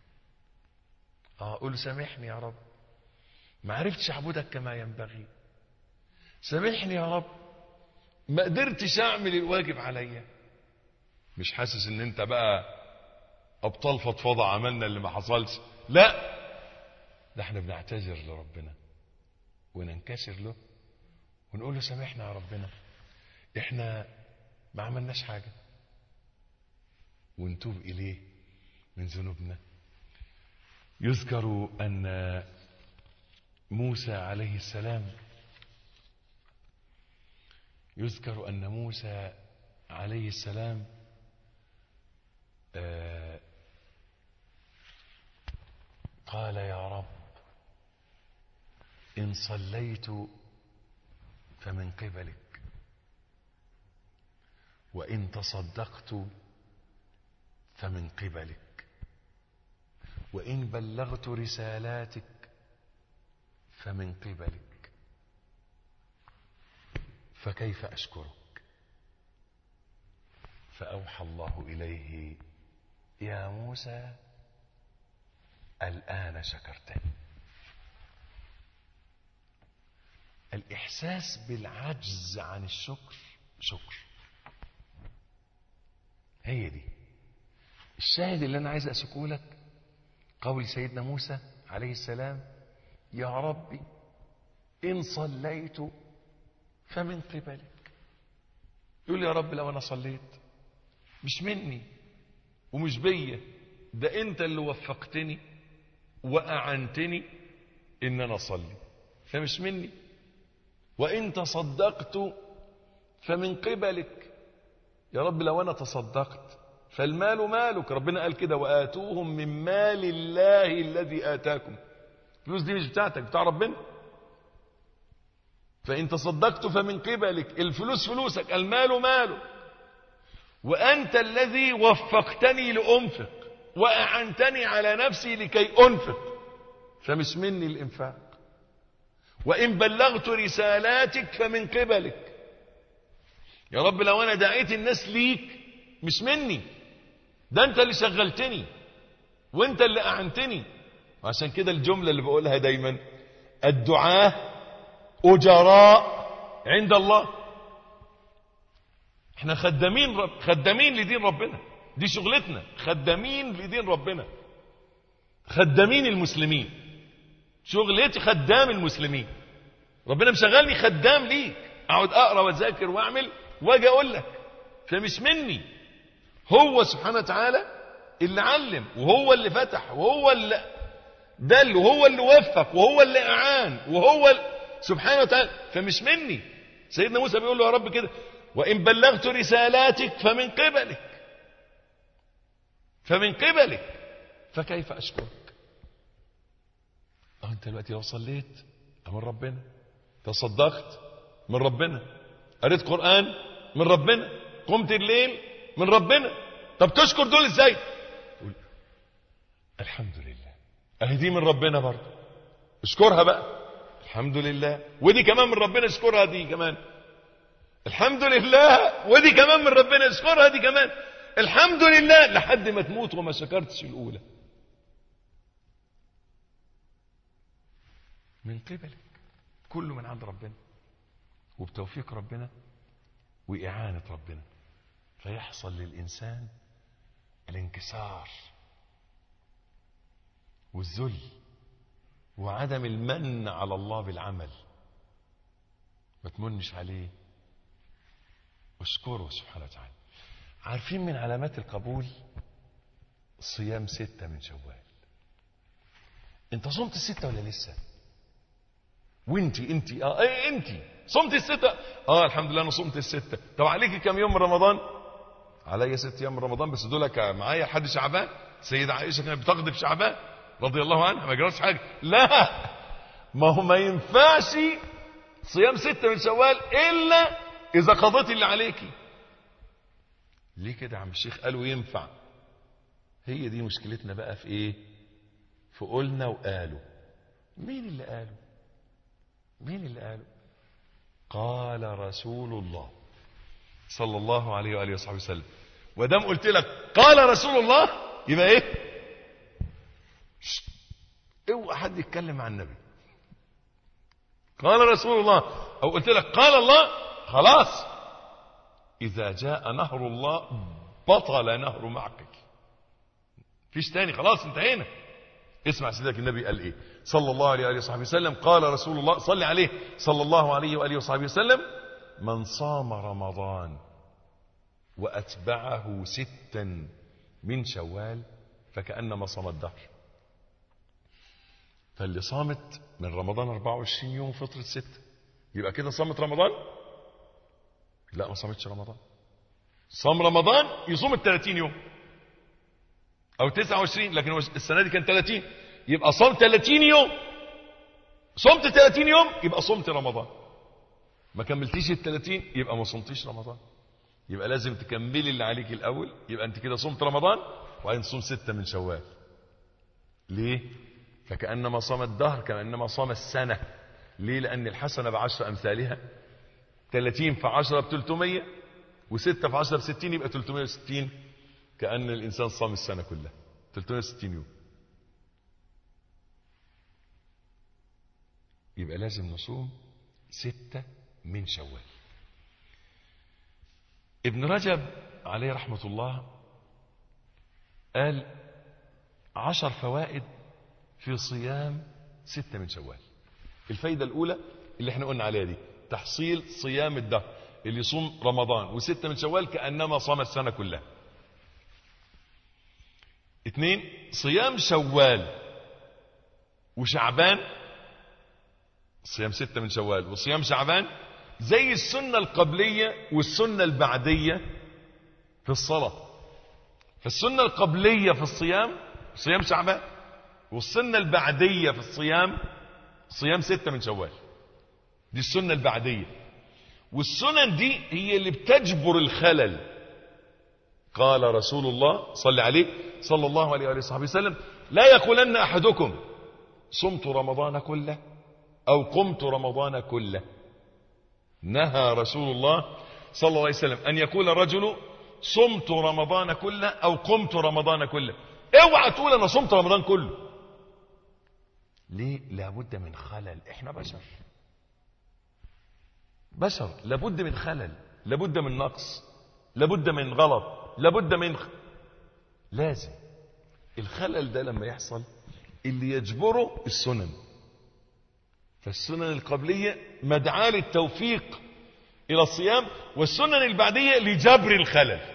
اه قول سامحني يا رب ما عرفتش اعبدك كما ينبغي. سامحني يا رب ما قدرتش اعمل الواجب عليا. مش حاسس ان انت بقى ابطال فضفضة عملنا اللي ما حصلش. لا، ده احنا بنعتذر لربنا وننكسر له ونقول له سامحنا يا ربنا احنا ما عملناش حاجة، ونتوب اليه من ذنوبنا. يذكر ان موسى عليه السلام يذكر ان موسى عليه السلام آه قال يا رب إن صليت فمن قبلك، وإن تصدقت فمن قبلك، وإن بلغت رسالاتك فمن قبلك، فكيف أشكرك؟ فأوحى الله إليه يا موسى الآن شكرتني. الإحساس بالعجز عن الشكر شكر. هي دي الشاهد اللي أنا عايز أسكه لك. قول سيدنا موسى عليه السلام يا ربي إن صليت فمن قبلك. يقول يا رب لو أنا صليت مش مني ومش بيا، ده أنت اللي وفقتني وأعنتني إن أنا أصلي، فمش مني. وإن تصدقت فمن قبلك، يا رب لو أنا تصدقت فالمال مالك. ربنا قال كده وآتوهم من مال الله الذي آتاكم. الفلوس دي مش بتاعتك، بتاع ربنا. فإن تصدقت فمن قبلك، الفلوس فلوسك، المال مالك. وأنت الذي وفقتني لأنفق وأعنتني على نفسي لكي أنفق، فمش مني الإنفاق. وإن بلغت رسالاتك فمن قبلك، يا رب لو أنا دعيت الناس ليك مش مني، ده أنت اللي شغلتني وأنت اللي أعنتني. وعشان كده الجملة اللي بقولها دايما الدعاة أجراء عند الله. احنا خدامين رب خدامين لدين ربنا، دي شغلتنا، خدامين لدين ربنا، خدامين المسلمين. شغلتي خدام المسلمين. ربنا مشغلني خدام ليك، اقعد اقرا واذاكر واعمل واجي اقول لك، فمش مني. هو سبحانه وتعالى اللي علم وهو اللي فتح وهو اللي دل وهو اللي وفق وهو اللي اعان وهو سبحانه وتعالى، فمش مني. سيدنا موسى بيقول له يا رب كده وإن بلغت رسالاتك فمن قبلك فمن قبلك فكيف أشكرك؟ أه أنت دلوقتي لو صليت من ربنا، تصدقت من ربنا، قريت قرآن من ربنا، قمت الليل من ربنا، طب تشكر دول ازاي؟ تقول الحمد لله، اهي دي من ربنا برضه، اشكرها بقى الحمد لله. ودي كمان من ربنا اشكرها، دي كمان الحمد لله. ودي كمان من ربنا اشكرها، دي كمان الحمد لله، لحد ما تموت وما شكرتش الأولى. من قبلك، كله من عند ربنا وبتوفيق ربنا وإعانة ربنا، فيحصل للإنسان الانكسار والذل وعدم المن على الله بالعمل. ما تمنش عليه، اشكره سبحانه وتعالى. عارفين من علامات القبول صيام ستة من شوال. انت صمت الستة ولا لسه؟ وانتي انتي اه ايه انتي صمت الستة؟ اه الحمد لله انا صمت الستة. طب عليكي كم يوم من رمضان؟ عليا ست ايام من رمضان، بس دولك معايا لحد شعبان. سيدة عائشة كانت بتقضي في شعبان رضي الله عنها، ما جرالش حاجة. لا، ما هو ما ينفعش صيام ستة من شوال الا اذا قضيت اللي عليكي. ليه كده يا عم الشيخ؟ قالوا ينفع. هي دي مشكلتنا بقى في ايه؟ في قولنا وقالوا. مين اللي قالوا؟ مين اللي قالوا؟ قال رسول الله صلى الله عليه وآله وصحبه وسلم. ودام قلت لك قال رسول الله يبقى ايه؟ اوعى حد يتكلم عن النبي. قال رسول الله او قلت لك قال الله، خلاص اذا جاء نهر الله بطل نهر معك، فيش تاني، خلاص انتهينا. اسمع سيدك النبي قال ايه صلى الله عليه وآله وصحبه وسلم. قال رسول الله صلى عليه صلى الله عليه وآله وصحبه وسلم: من صام رمضان وأتبعه ستا من شوال فكأنما صام الدهر. فاللي صامت من رمضان أربعة وعشرين يوم فطرة ستة يبقى كده صامت رمضان؟ لا، ما صامتش رمضان. صام رمضان يصوم الثلاثين يوم او تسعة وعشرين، لكن السنة دي كان ثلاثين، يبقى صام ثلاثين يوم. صمت ثلاثين يوم يبقى صمت رمضان. ما كملتيش الثلاثين يبقى ما صمتيش رمضان. يبقى لازم تكملي اللي عليك الاول، يبقى انت كده صمت رمضان وبعدين صوم ستة من شوال. ليه؟ فكأنما صام الدهر كأنما صام السنة. ليه؟ لأن الحسنة بعشر أمثالها. ثلاثين في عشرة بثلاثمية، وستة في عشرة بستين، يبقى ثلاثمية وستين. كأن الإنسان صام السنة كلها ثلاثمية وستين يوم. يبقى لازم نصوم ستة من شوال. ابن رجب عليه رحمة الله قال عشر فوائد في صيام ستة من شوال. الفايدة الأولى اللي احنا قلنا عليها دي، تحصيل صيام الدهر، اللي يصوم رمضان وستة من شوال كأنما صام السنة كلها. اثنين، صيام شوال وشعبان، صيام ستة من شوال وصيام شعبان زي السنة القبلية والسنة البعدية في الصلاة. فالسنة القبلية في الصيام صيام شعبان، والسنة البعدية في الصيام صيام ستة من شوال. دي السنة البعدية، والسنن دي هي اللي بتجبر الخلل. قال رسول الله صلى عليه صلى الله عليه وآله وصحبه وسلم: لا يقولن أحدكم صمت رمضان كله أو قمت رمضان كله. نهى رسول الله صلى الله عليه وسلم أن يقول الرجل صمت رمضان كله أو قمت رمضان كله. اوعى تقول أنا صمت رمضان كله. ليه؟ لابد من خلل. احنا بشر بشر لابد من خلل، لابد من نقص، لابد من غلط، لابد من خ... لازم الخلل ده لما يحصل اللي يجبره السنن. فالسنن القبلية مدعاة للتوفيق إلى الصيام، والسنن البعدية لجبر الخلل.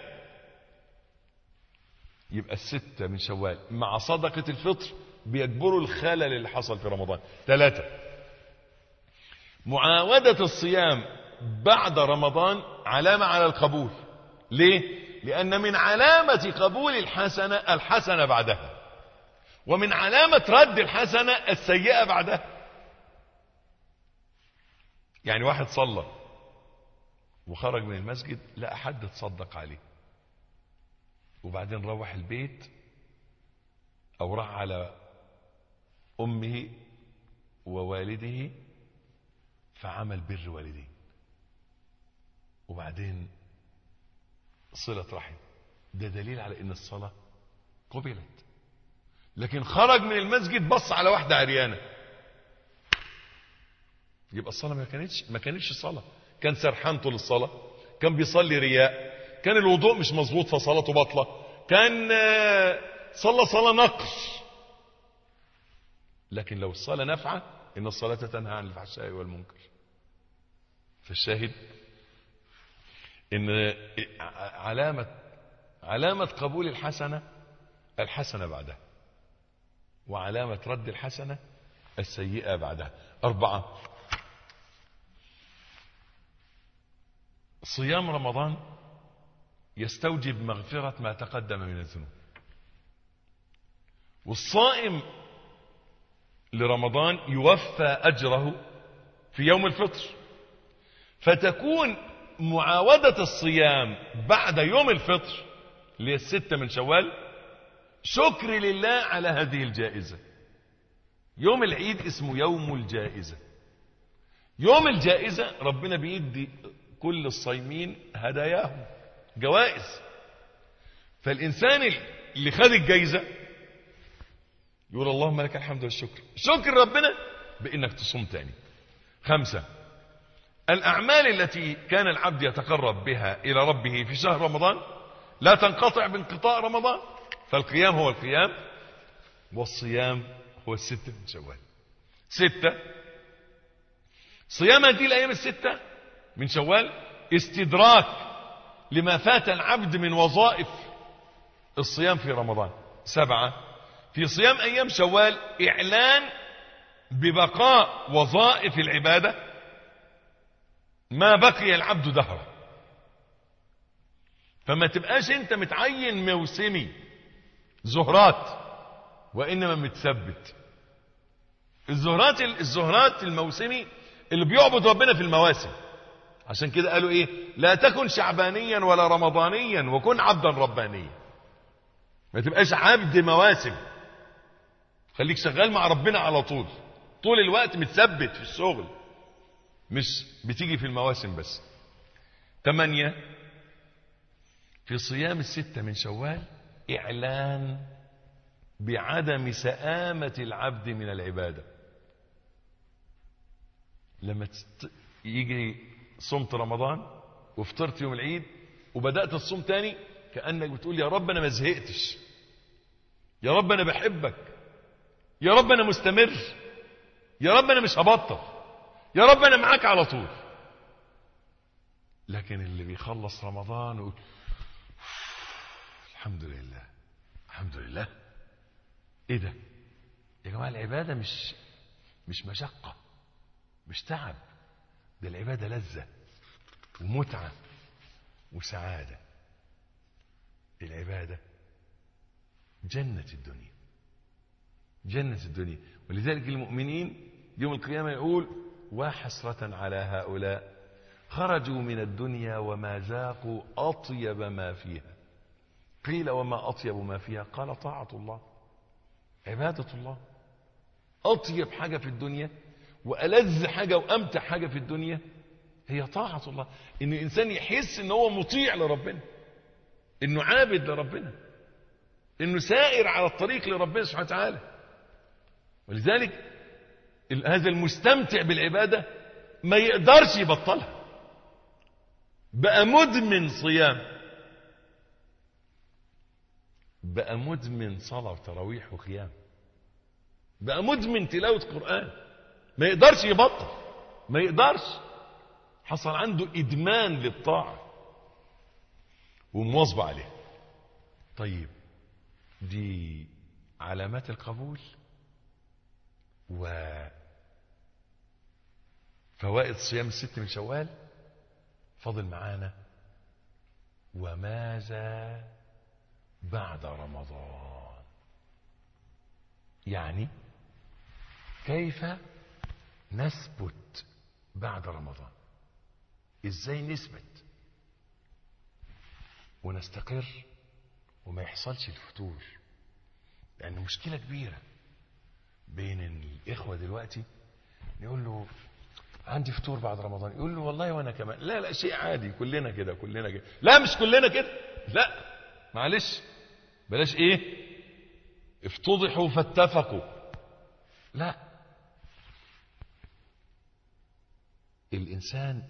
يبقى الستة من شوال مع صدقة الفطر بيجبروا الخلل اللي حصل في رمضان. ثلاثة، معاودة الصيام بعد رمضان علامة على القبول. ليه؟ لأن من علامة قبول الحسنة الحسنة بعدها، ومن علامة رد الحسنة السيئة بعدها. يعني واحد صلى وخرج من المسجد لقى حد تصدق عليه، وبعدين روح البيت أو راح على أمه ووالده فعمل بر والدين، وبعدين صلة رحم. ده دليل على ان الصلاة قبلت. لكن خرج من المسجد بص على واحدة عريانة، يبقى الصلاة ما كانتش ما كانتش صلاة. كان سرحان طول الصلاة، كان بيصلي رياء، كان الوضوء مش مظبوط فصلاته باطلة، كان صلى صلاة نقص. لكن لو الصلاة نافعة إن الصلاة تنهى عن الفحشاء والمنكر. فالشاهد إن علامة علامة قبول الحسنة الحسنة بعدها، وعلامة رد الحسنة السيئة بعدها. أربعة، صيام رمضان يستوجب مغفرة ما تقدم من الذنوب، والصائم لرمضان يوفى أجره في يوم الفطر، فتكون معاودة الصيام بعد يوم الفطر اللي هي الستة من شوال شكر لله على هذه الجائزة. يوم العيد اسمه يوم الجائزة. يوم الجائزة ربنا بيدي كل الصايمين هداياهم، جوائز. فالإنسان اللي خد الجائزة يقول اللهم لك الحمد والشكر، شكر ربنا بإنك تصوم تاني. خمسة، الأعمال التي كان العبد يتقرب بها إلى ربه في شهر رمضان لا تنقطع بانقطاع رمضان، فالقيام هو القيام والصيام هو الستة من شوال. ستة، صيام هذه الأيام الستة من شوال استدراك لما فات العبد من وظائف الصيام في رمضان. سبعة، في صيام أيام شوال إعلان ببقاء وظائف العبادة ما بقي العبد دهرا، فما تبقاش انت متعين موسمي زهرات، وإنما متثبت. الزهرات الزهرات الموسمي اللي بيعبد ربنا في المواسم. عشان كده قالوا ايه؟ لا تكن شعبانيا ولا رمضانيا وكن عبدا ربانيا. ما تبقاش عبد مواسم، خليك شغال مع ربنا على طول، طول الوقت متثبت في الشغل، مش بتيجي في المواسم بس. ثمانية، في صيام الستة من شوال إعلان بعدم سآمة العبد من العبادة. لما يجي صمت رمضان وفطرت يوم العيد وبدأت الصوم تاني، كأنك بتقول يا رب أنا ما زهقتش، يا رب أنا بحبك، يا رب أنا مستمر، يا رب أنا مش هبطل، يا رب أنا معاك على طول. لكن اللي بيخلص رمضان ويقول الحمد لله الحمد لله، ايه ده يا جماعة؟ العبادة مش مش مشقة، مش تعب، ده العبادة لذة ومتعة وسعادة. العبادة جنة الدنيا، جنة الدنيا. ولذلك المؤمنين يوم القيامة يقول وحسرة على هؤلاء خرجوا من الدنيا وما ذاقوا أطيب ما فيها. قيل وما أطيب ما فيها؟ قال طاعة الله، عبادة الله. أطيب حاجة في الدنيا وألذ حاجة وأمتع حاجة في الدنيا هي طاعة الله. إن الإنسان يحس إنه هو مطيع لربنا، إنه عابد لربنا، إنه سائر على الطريق لربنا سبحانه وتعالى. ولذلك هذا المستمتع بالعبادة ما يقدرش يبطلها، بقى مدمن صيام، بقى مدمن صلاة وتراويح وقيام، بقى مدمن تلاوة قرآن، ما يقدرش يبطل، ما يقدرش. حصل عنده إدمان للطاعة ومواظبة عليه. طيب دي علامات القبول وفوائد صيام الست من شوال. فضل معانا وماذا بعد رمضان، يعني كيف نثبت بعد رمضان، ازاي نثبت ونستقر وما يحصلش الفتور. لأن مشكلة كبيرة بين الإخوة دلوقتي، يقول له عندي فطور بعد رمضان، يقول له والله وانا كمان. لا لا شيء عادي، كلنا كده كلنا كده. لا مش كلنا كده، لا معلش بلاش ايه افتضحوا فاتفقوا. لا، الانسان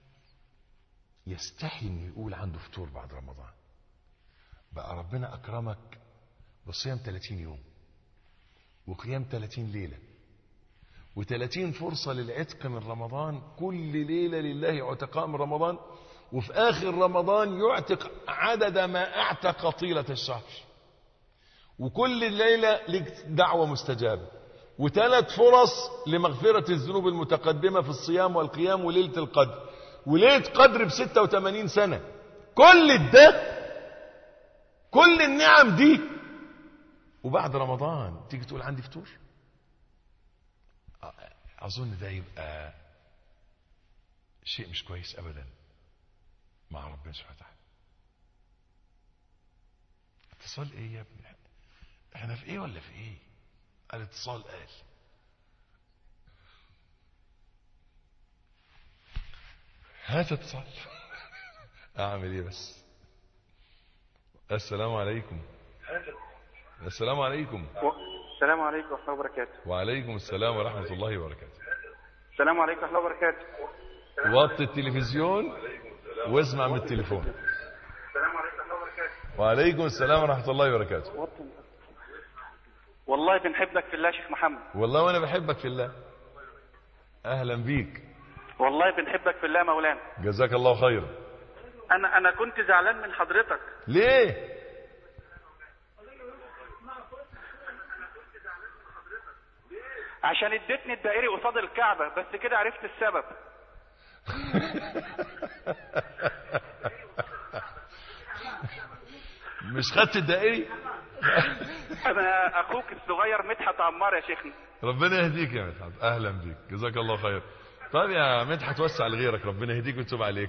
يستحي انه يقول عنده فطور بعد رمضان. بقى ربنا اكرمك بصيام ثلاثين يوم، وقيام ثلاثين ليلة وثلاثين فرصة للعتق من رمضان، كل ليلة لله عتقاء من رمضان، وفي آخر رمضان يعتق عدد ما اعتق طيلة الشهر، وكل ليلة لك دعوة مستجابة، وثلاث فرص لمغفرة الذنوب المتقدمة في الصيام والقيام، وليلة القدر، وليلة قدر بستة وثمانين سنة. كل ده، كل النعم دي، وبعد رمضان تيجي تقول عندي فطور؟ أظن ده يبقى شيء مش كويس أبدا مع ربنا سبحانه وتعالى. اتصال ايه يا ابني؟ احنا في ايه ولا في ايه؟ الاتصال قال هذا اتصال. اعمل ايه بس؟ السلام عليكم. السلام عليكم. السلام عليكم ورحمة الله وبركاته. وعليكم السلام ورحمة الله وبركاته. السلام عليكم ورحمة الله وبركاته. وطي التلفزيون واسمع من التليفون. السلام عليكم ورحمة الله وبركاته. وعليكم السلام ورحمة الله وبركاته. والله بنحبك في الله يا شيخ محمد. والله وانا بحبك في الله. اهلا بيك. والله بنحبك في الله مولانا. جزاك الله خيرا. انا انا كنت زعلان من حضرتك. ليه؟ عشان اديتني الدائري قصاد الكعبة، بس كده عرفت السبب. مش خدت الدائري؟ انا اخوك الصغير مدحت عمار يا شيخنا. ربنا يهديك يا مدحت. اهلا بيك، جزاك الله خير. طيب يا مدحت وسع لغيرك، ربنا يهديك ويتوب عليك.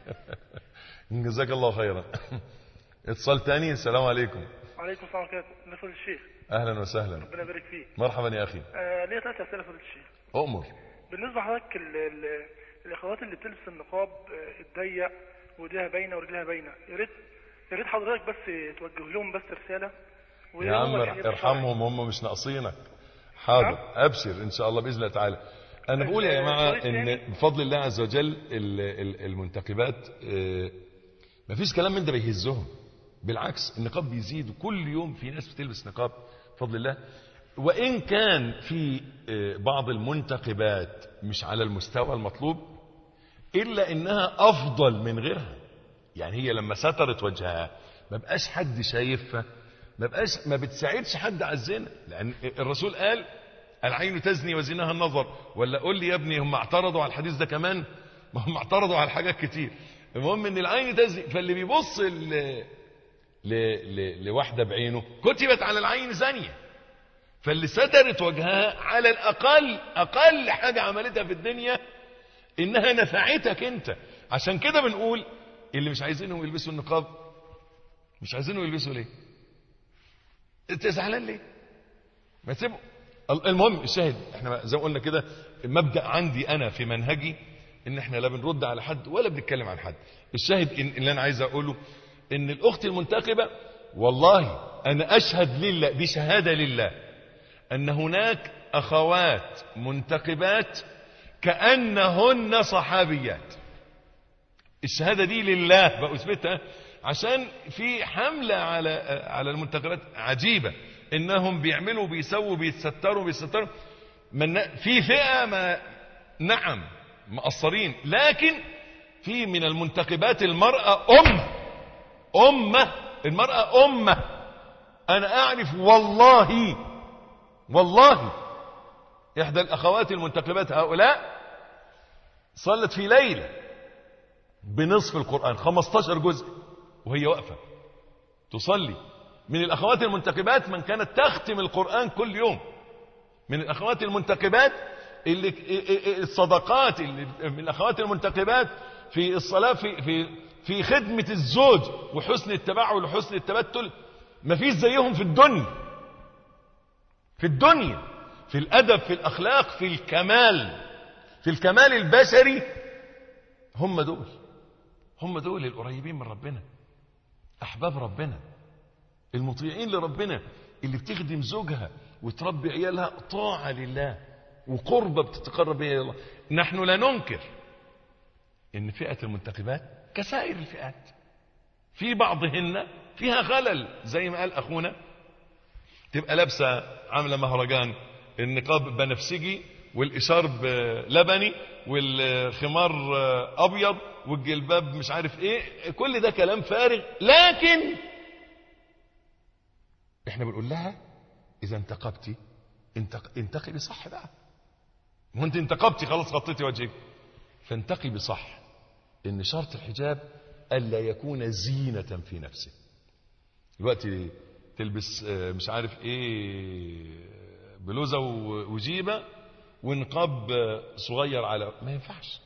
جزاك الله خيرا. اتصال تاني. السلام عليكم. وعليكم السلام ورحمة الله. نفل الشيخ. اهلا وسهلا. ربنا يبارك فيك. مرحبا يا اخي. آه ليه ثلاث اسئله فضيلة الشيخ. اؤمر. بالنسبه لحضرتك ال- ال- الاخوات اللي بتلبس النقاب آه، الضيق وايديها باينه ورجلها باينه، يا ريت يا ريت حضرتك بس توجه لهم بس رساله. وإيه يا هو عم الحجاب ارحمهم، هم مش ناقصينك. حاضر، ابشر ان شاء الله باذن الله تعالى. انا بقول يا جماعه ان بفضل الله عز وجل ال- ال- المنتقبات آه، مفيش كلام من ده بيهزهم، بالعكس النقاب بيزيد، وكل يوم في ناس بتلبس نقاب بفضل الله. وإن كان في بعض المنتقبات مش على المستوى المطلوب، إلا إنها أفضل من غيرها. يعني هي لما سترت وجهها ما بقاش حد شايفها، ما بقاش ما بتساعدش حد على الزنا، لأن الرسول قال العين تزني وزناها النظر. ولا قول لي يا ابني هم اعترضوا على الحديث ده كمان؟ ما هم اعترضوا على حاجات كتير. المهم ان العين تزني، فاللي بيبص ل... ل... ل... لواحدة بعينه كتبت على العين زانية. فاللي سترت وجهها على الأقل أقل حاجة عملتها في الدنيا إنها نفعتك أنت. عشان كده بنقول اللي مش عايزينهم يلبسوا النقاب، مش عايزينهم يلبسوا ليه؟ أنت زعلان ليه؟ ما تسيبه. المهم الشاهد، احنا زي ما قلنا كده، مبدأ عندي أنا في منهجي إن احنا لا بنرد على حد ولا بنتكلم عن حد. الشاهد إن اللي أنا عايز أقوله إن الأخت المنتقبة، والله أنا أشهد لله، دي شهادة لله، أن هناك أخوات منتقبات كأنهن صحابيات. الشهادة دي لله بأثبتها، عشان في حملة على على المنتقبات عجيبة، إنهم بيعملوا بيسووا بيتستروا بيتستروا من في فئة ما نعم مقصرين، لكن في من المنتقبات المرأة أمة أمة المرأة أمة. أنا أعرف والله والله إحدى الأخوات المنتقبات هؤلاء صلت في ليلة بنصف القرآن خمستاشر جزء وهي واقفة تصلي. من الأخوات المنتقبات من كانت تختم القرآن كل يوم. من الأخوات المنتقبات اللي الصدقات اللي من الأخوات المنتقبات في الصلاة في في في خدمة الزوج وحسن التبعل وحسن التبتل، ما فيش زيهم في الدنيا. في الدنيا في الأدب في الأخلاق في الكمال في الكمال البشري، هم دول هم دول القريبين من ربنا، أحباب ربنا، المطيعين لربنا، اللي بتخدم زوجها وتربي عيالها طاعة لله وقربة بتتقرب إلى الله. نحن لا ننكر إن فئة المنتقبات كسائر الفئات في بعضهن فيها خلل زي ما قال أخونا، تبقى لابسه عامله مهرجان، النقاب بنفسجي والاشارب لبني والخمار ابيض والجلباب مش عارف ايه، كل ده كلام فارغ. لكن احنا بنقول لها اذا انتقبتي انتقبي صح بقى، وانت انتقبتي خلاص غطيتي وجهك، فانتقبي صح. ان شرط الحجاب الا يكون زينة في نفسه. دلوقتي تلبس مش عارف ايه بلوزة وجيبة ونقاب صغير على، ما ينفعش.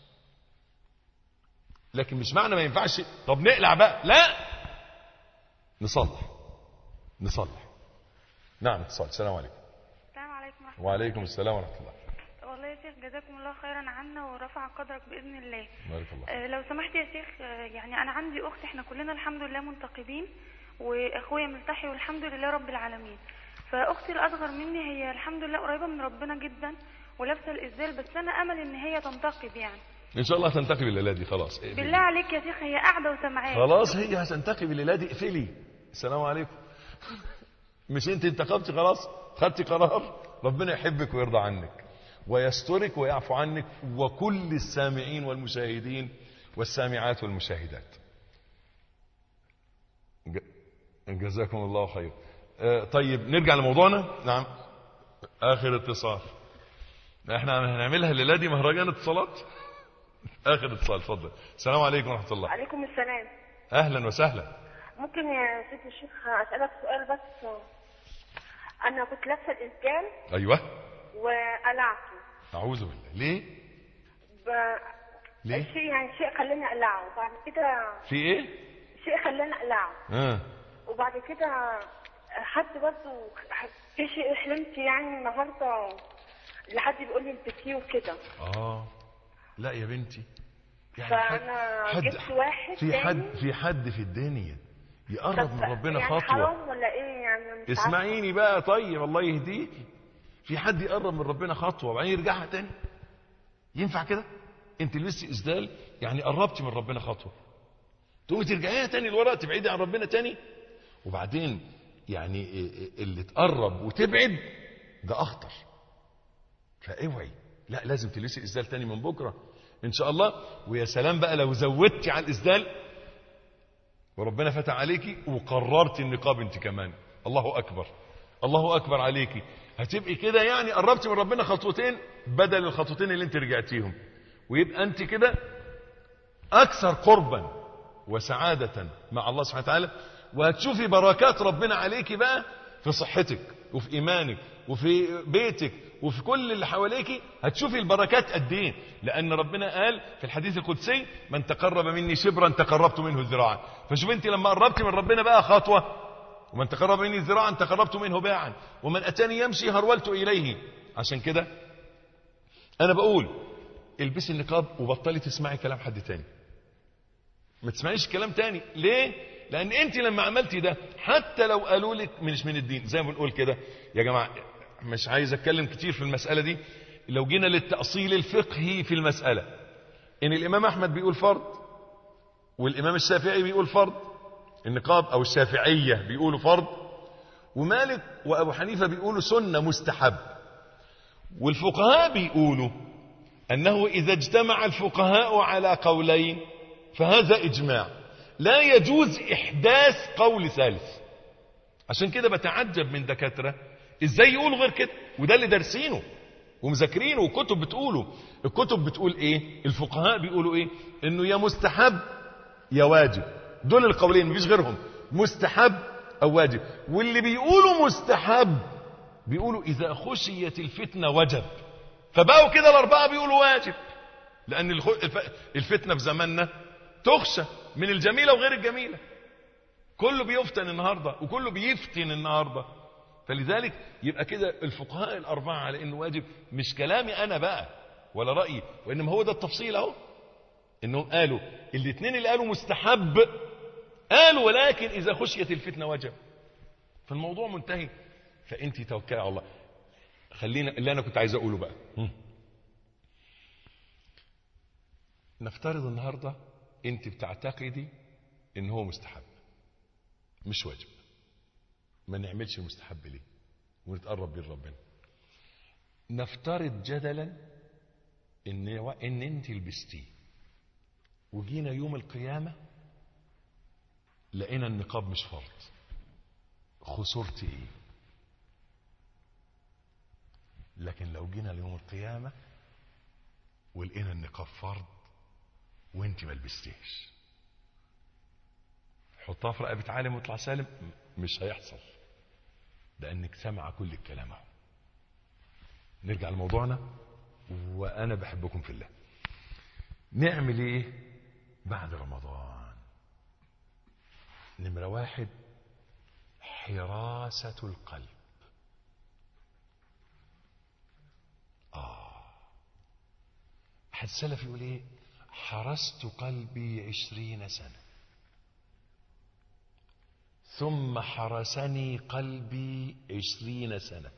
لكن مش معنى ما ينفعش طب نقلع بقى، لا، نصلح نصلح. نعم اتصال. السلام عليكم. السلام عليكم ورحمة الله. وعليكم السلام ورحمة الله. والله يا شيخ جزاكم الله خيرا عنا ورفع قدرك بإذن الله. بارك الله. آه لو سمحت يا شيخ، آه يعني أنا عندي أخت، إحنا كلنا الحمد لله منتقبين وأخويا ملتحي والحمد لله رب العالمين. فأختي الأصغر مني هي الحمد لله قريبة من ربنا جدا ولابسة الإزدال، بس أنا أمل إن هي تنتقب يعني. ان شاء الله تنتقب الليله دي خلاص. بالله عليك يا شيخ، هي قاعدة وسامعاك. خلاص هي هتنتقب الليله دي، اقفلي. السلام عليكم. مش انت انتقبتي خلاص، خدتي قرار، ربنا يحبك ويرضى عنك ويسترك ويعفو عنك وكل السامعين والمشاهدين والسامعات والمشاهدات. جزاكم الله خير. آه طيب نرجع لموضوعنا. نعم اخر اتصال. احنا هنعملها الليله دي مهرجان اتصالات. اخر اتصال اتفضل. السلام عليكم ورحمه الله. عليكم السلام. اهلا وسهلا. ممكن يا سيدي الشيخ اسالك سؤال بس؟ انا كنت لابسه الاسدال. ايوه. وقلعته. اعوذ بالله. ليه؟ ب... ليه؟ شيء يعني شيء خلاني اقلعه وبعد كده. في ايه؟ شيء خلاني اقلعه. اه. وبعد كده حد برضه في شيء حلمت يعني النهارده لحد بيقول لي البسيه وكده. اه لا يا بنتي، يعني فانا جبت واحد في تاني. حد في حد في الدنيا يقرب من ربنا يعني خطوه؟ حرام ولا ايه يعني؟ مش اسمعيني بقى طيب الله يهديكي. في حد يقرب من ربنا خطوه وبعدين يرجعها تاني؟ ينفع كده؟ انت لبستي اسدال يعني قربتي من ربنا خطوه، تقومي ترجعيها تاني لورا تبعدي عن ربنا تاني؟ وبعدين يعني اللي تقرب وتبعد ده اخطر، فاوعي. لا لازم تلبسي الاسدال تاني من بكره ان شاء الله. ويا سلام بقى لو زودتي على الاسدال وربنا فتح عليكي وقررتي النقاب انت كمان، الله اكبر الله اكبر عليكي. هتبقي كده يعني قربتي من ربنا خطوتين بدل الخطوتين اللي انت رجعتيهم، ويبقى انت كده اكثر قربا وسعادة مع الله سبحانه وتعالى. وهتشوفي بركات ربنا عليكي بقى في صحتك وفي ايمانك وفي بيتك وفي كل اللي حواليك. هتشوفي البركات قد ايه، لان ربنا قال في الحديث القدسي من تقرب مني شبرا تقربت منه ذراعا. فشوف انت لما قربتي من ربنا بقى خطوه، ومن تقرب مني ذراعا تقربت منه باعا، ومن اتاني يمشي هرولت اليه. عشان كده انا بقول البسي النقاب وبطلي تسمعي كلام حد تاني، ما تسمعيش كلام تاني. ليه؟ لان انت لما عملتي ده حتى لو قالوا لك مش من الدين، زي ما بنقول كده يا جماعه، مش عايز اتكلم كتير في المساله دي. لو جينا للتاصيل الفقهي في المساله، ان الامام احمد بيقول فرض والامام الشافعي بيقول فرض النقاب، او الشافعيه بيقولوا فرض، ومالك وابو حنيفه بيقولوا سنه مستحب، والفقهاء بيقولوا انه اذا اجتمع الفقهاء على قولين فهذا اجماع، لا يجوز احداث قول ثالث. عشان كده بتعجب من دكاتره ازاي يقولوا غير كده، وده اللي دارسينه ومذاكرينه وكتب بتقوله. الكتب بتقول ايه؟ الفقهاء بيقولوا ايه؟ انه يا مستحب يا واجب، دول القولين مفيش غيرهم، مستحب او واجب. واللي بيقولوا مستحب بيقولوا اذا خشيت الفتنه وجب، فبقوا كده الاربعه بيقولوا واجب، لان الفتنه في زماننا تخشى من الجميله وغير الجميله، كله بيفتن النهارده وكله بيفتن النهارده. فلذلك يبقى كده الفقهاء الاربعه على انه واجب، مش كلامي انا بقى ولا رايي، وانما هو ده التفصيل اهو، انهم قالوا الاثنين اللي قالوا مستحب قالوا ولكن اذا خشيت الفتنه وجب، فالموضوع منتهي. فانت توكلي على الله. خلينا اللي انا كنت عايز اقوله بقى، نفترض النهارده انت بتعتقدي ان هو مستحب مش واجب، ما نعملش المستحب ليه؟ ونتقرب بين ربنا. نفترض جدلا ان ان انت لبستيه وجينا يوم القيامة لقينا النقاب مش فرض، خسرت ايه؟ لكن لو جينا ليوم القيامة ولقينا النقاب فرض وانت ما لبستيش، حطها في رقبة عالم ويطلع سالم؟ مش هيحصل، لانك سمع كل الكلام. نرجع لموضوعنا، وانا بحبكم في الله. نعمل ايه بعد رمضان؟ نمرة واحد، حراسة القلب. آه أحد السلف يقول ايه؟ حرست قلبي عشرين سنة ثم حرسني قلبي عشرين سنة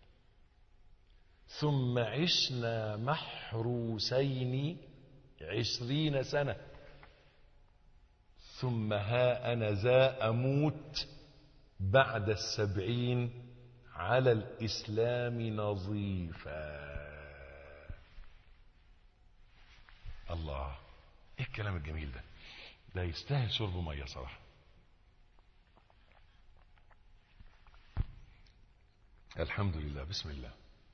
ثم عشنا محروسين عشرين سنة ثم ها أنا ذا أموت بعد السبعين على الإسلام نظيفا. الله، ايه الكلام الجميل ده؟ ده يستاهل شرب مية صراحة. الحمد لله، بسم الله.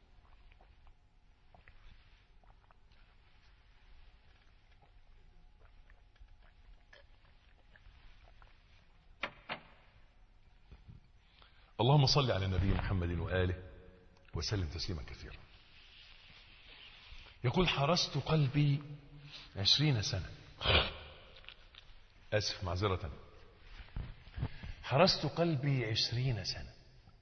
اللهم صل على النبي محمد وآله وسلم تسليما كثيرا. يقول حرست قلبي عشرين سنة، أسف معذرة، حرست قلبي عشرين سنة.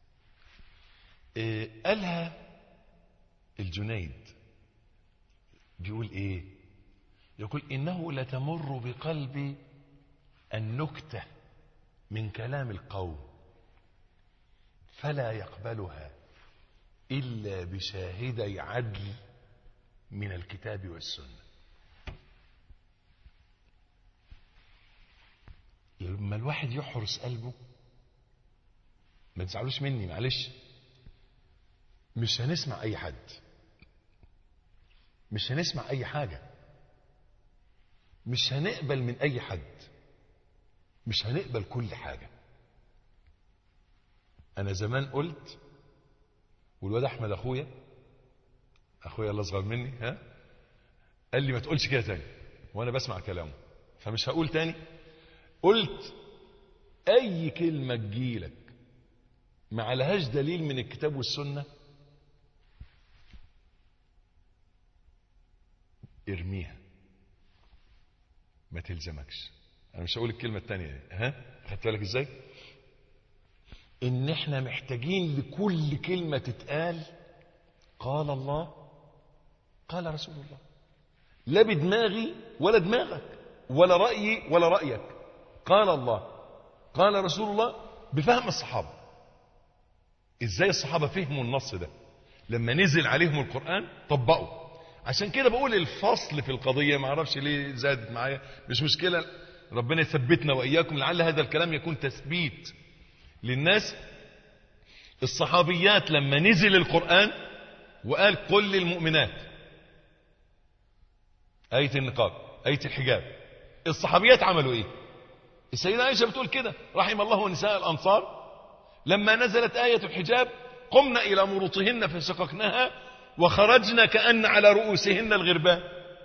إيه قالها الجنيد، بيقول ايه؟ يقول إنه لتمر بقلبي النكتة من كلام القوم فلا يقبلها إلا بشاهدي عدل من الكتاب والسنة. لما الواحد يحرس قلبه، ما تزعلوش مني معلش، مش هنسمع أي حد، مش هنسمع أي حاجة، مش هنقبل من أي حد، مش هنقبل كل حاجة. أنا زمان قلت، والواد أحمد أخويا أخويا الله أصغر مني ها قال لي ما تقولش كده تاني، وأنا بسمع كلامه فمش هقول تاني. قلت أي كلمة تجيلك ما عليهاش دليل من الكتاب والسنة ارميها، ما تلزمكش. أنا مش هقول الكلمة التانية دي. ها خدت بالك إزاي؟ إن إحنا محتاجين لكل كلمة تتقال قال الله قال رسول الله، لا بدماغي ولا دماغك ولا رأيي ولا رأيك. قال الله قال رسول الله بفهم الصحابة. إزاي الصحابة فهموا النص ده؟ لما نزل عليهم القرآن طبقوا. عشان كده بقول الفصل في القضية، ما اعرفش ليه زادت معايا، مش مشكلة، ربنا يثبتنا وإياكم. لعل هذا الكلام يكون تثبيت للناس. الصحابيات لما نزل القرآن وقال قل للمؤمنات، آية النقاب، آية الحجاب، الصحابيات عملوا ايه؟ السيدة عائشة بتقول كده رحم الله نساء الأنصار لما نزلت آية الحجاب قمنا إلى مروطهن فشققناها وخرجنا كأن على رؤوسهن الغربان.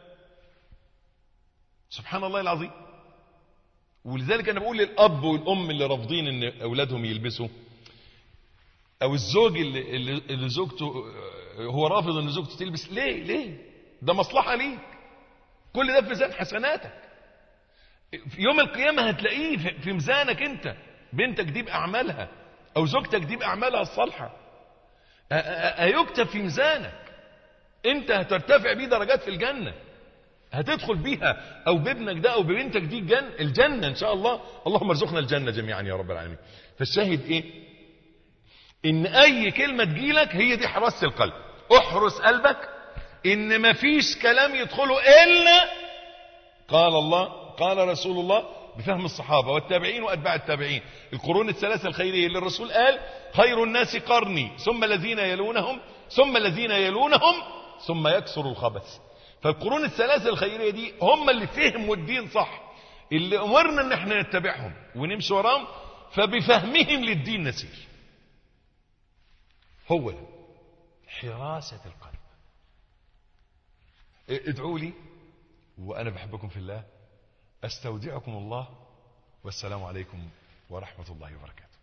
سبحان الله العظيم. ولذلك أنا بقول للأب والأم اللي رافضين أن أولادهم يلبسوا، أو الزوج اللي, اللي زوجته هو رافض أن زوجته تلبس، ليه ليه؟ ده مصلحة ليك، كل ده في ميزان حسناتك. في يوم القيامة هتلاقيه في ميزانك أنت، بنتك دي بأعمالها أو زوجتك دي بأعمالها الصالحة، هيكتب في ميزانك، أنت هترتفع بيه درجات في الجنة، هتدخل بيها أو بابنك ده أو ببنتك دي الجنة, الجنة إن شاء الله. اللهم ارزقنا الجنة جميعا يا رب العالمين. فالشاهد إيه؟ إن أي كلمة تجيلك هي دي حراسة القلب. احرس قلبك إن مفيش كلام يدخله إلا قال الله قال رسول الله بفهم الصحابة والتابعين وأتباع التابعين، القرون الثلاثة الخيرية اللي الرسول قال خير الناس قرني ثم الذين يلونهم ثم الذين يلونهم ثم يكثر الخبث. فالقرون الثلاثة الخيرية دي هم اللي فهموا الدين صح، اللي أمرنا ان احنا نتبعهم ونمشي وراهم، فبفهمهم للدين نسير. هو ده حراسة القلب. ادعوا لي وأنا بحبكم في الله، أستودعكم الله، والسلام عليكم ورحمة الله وبركاته.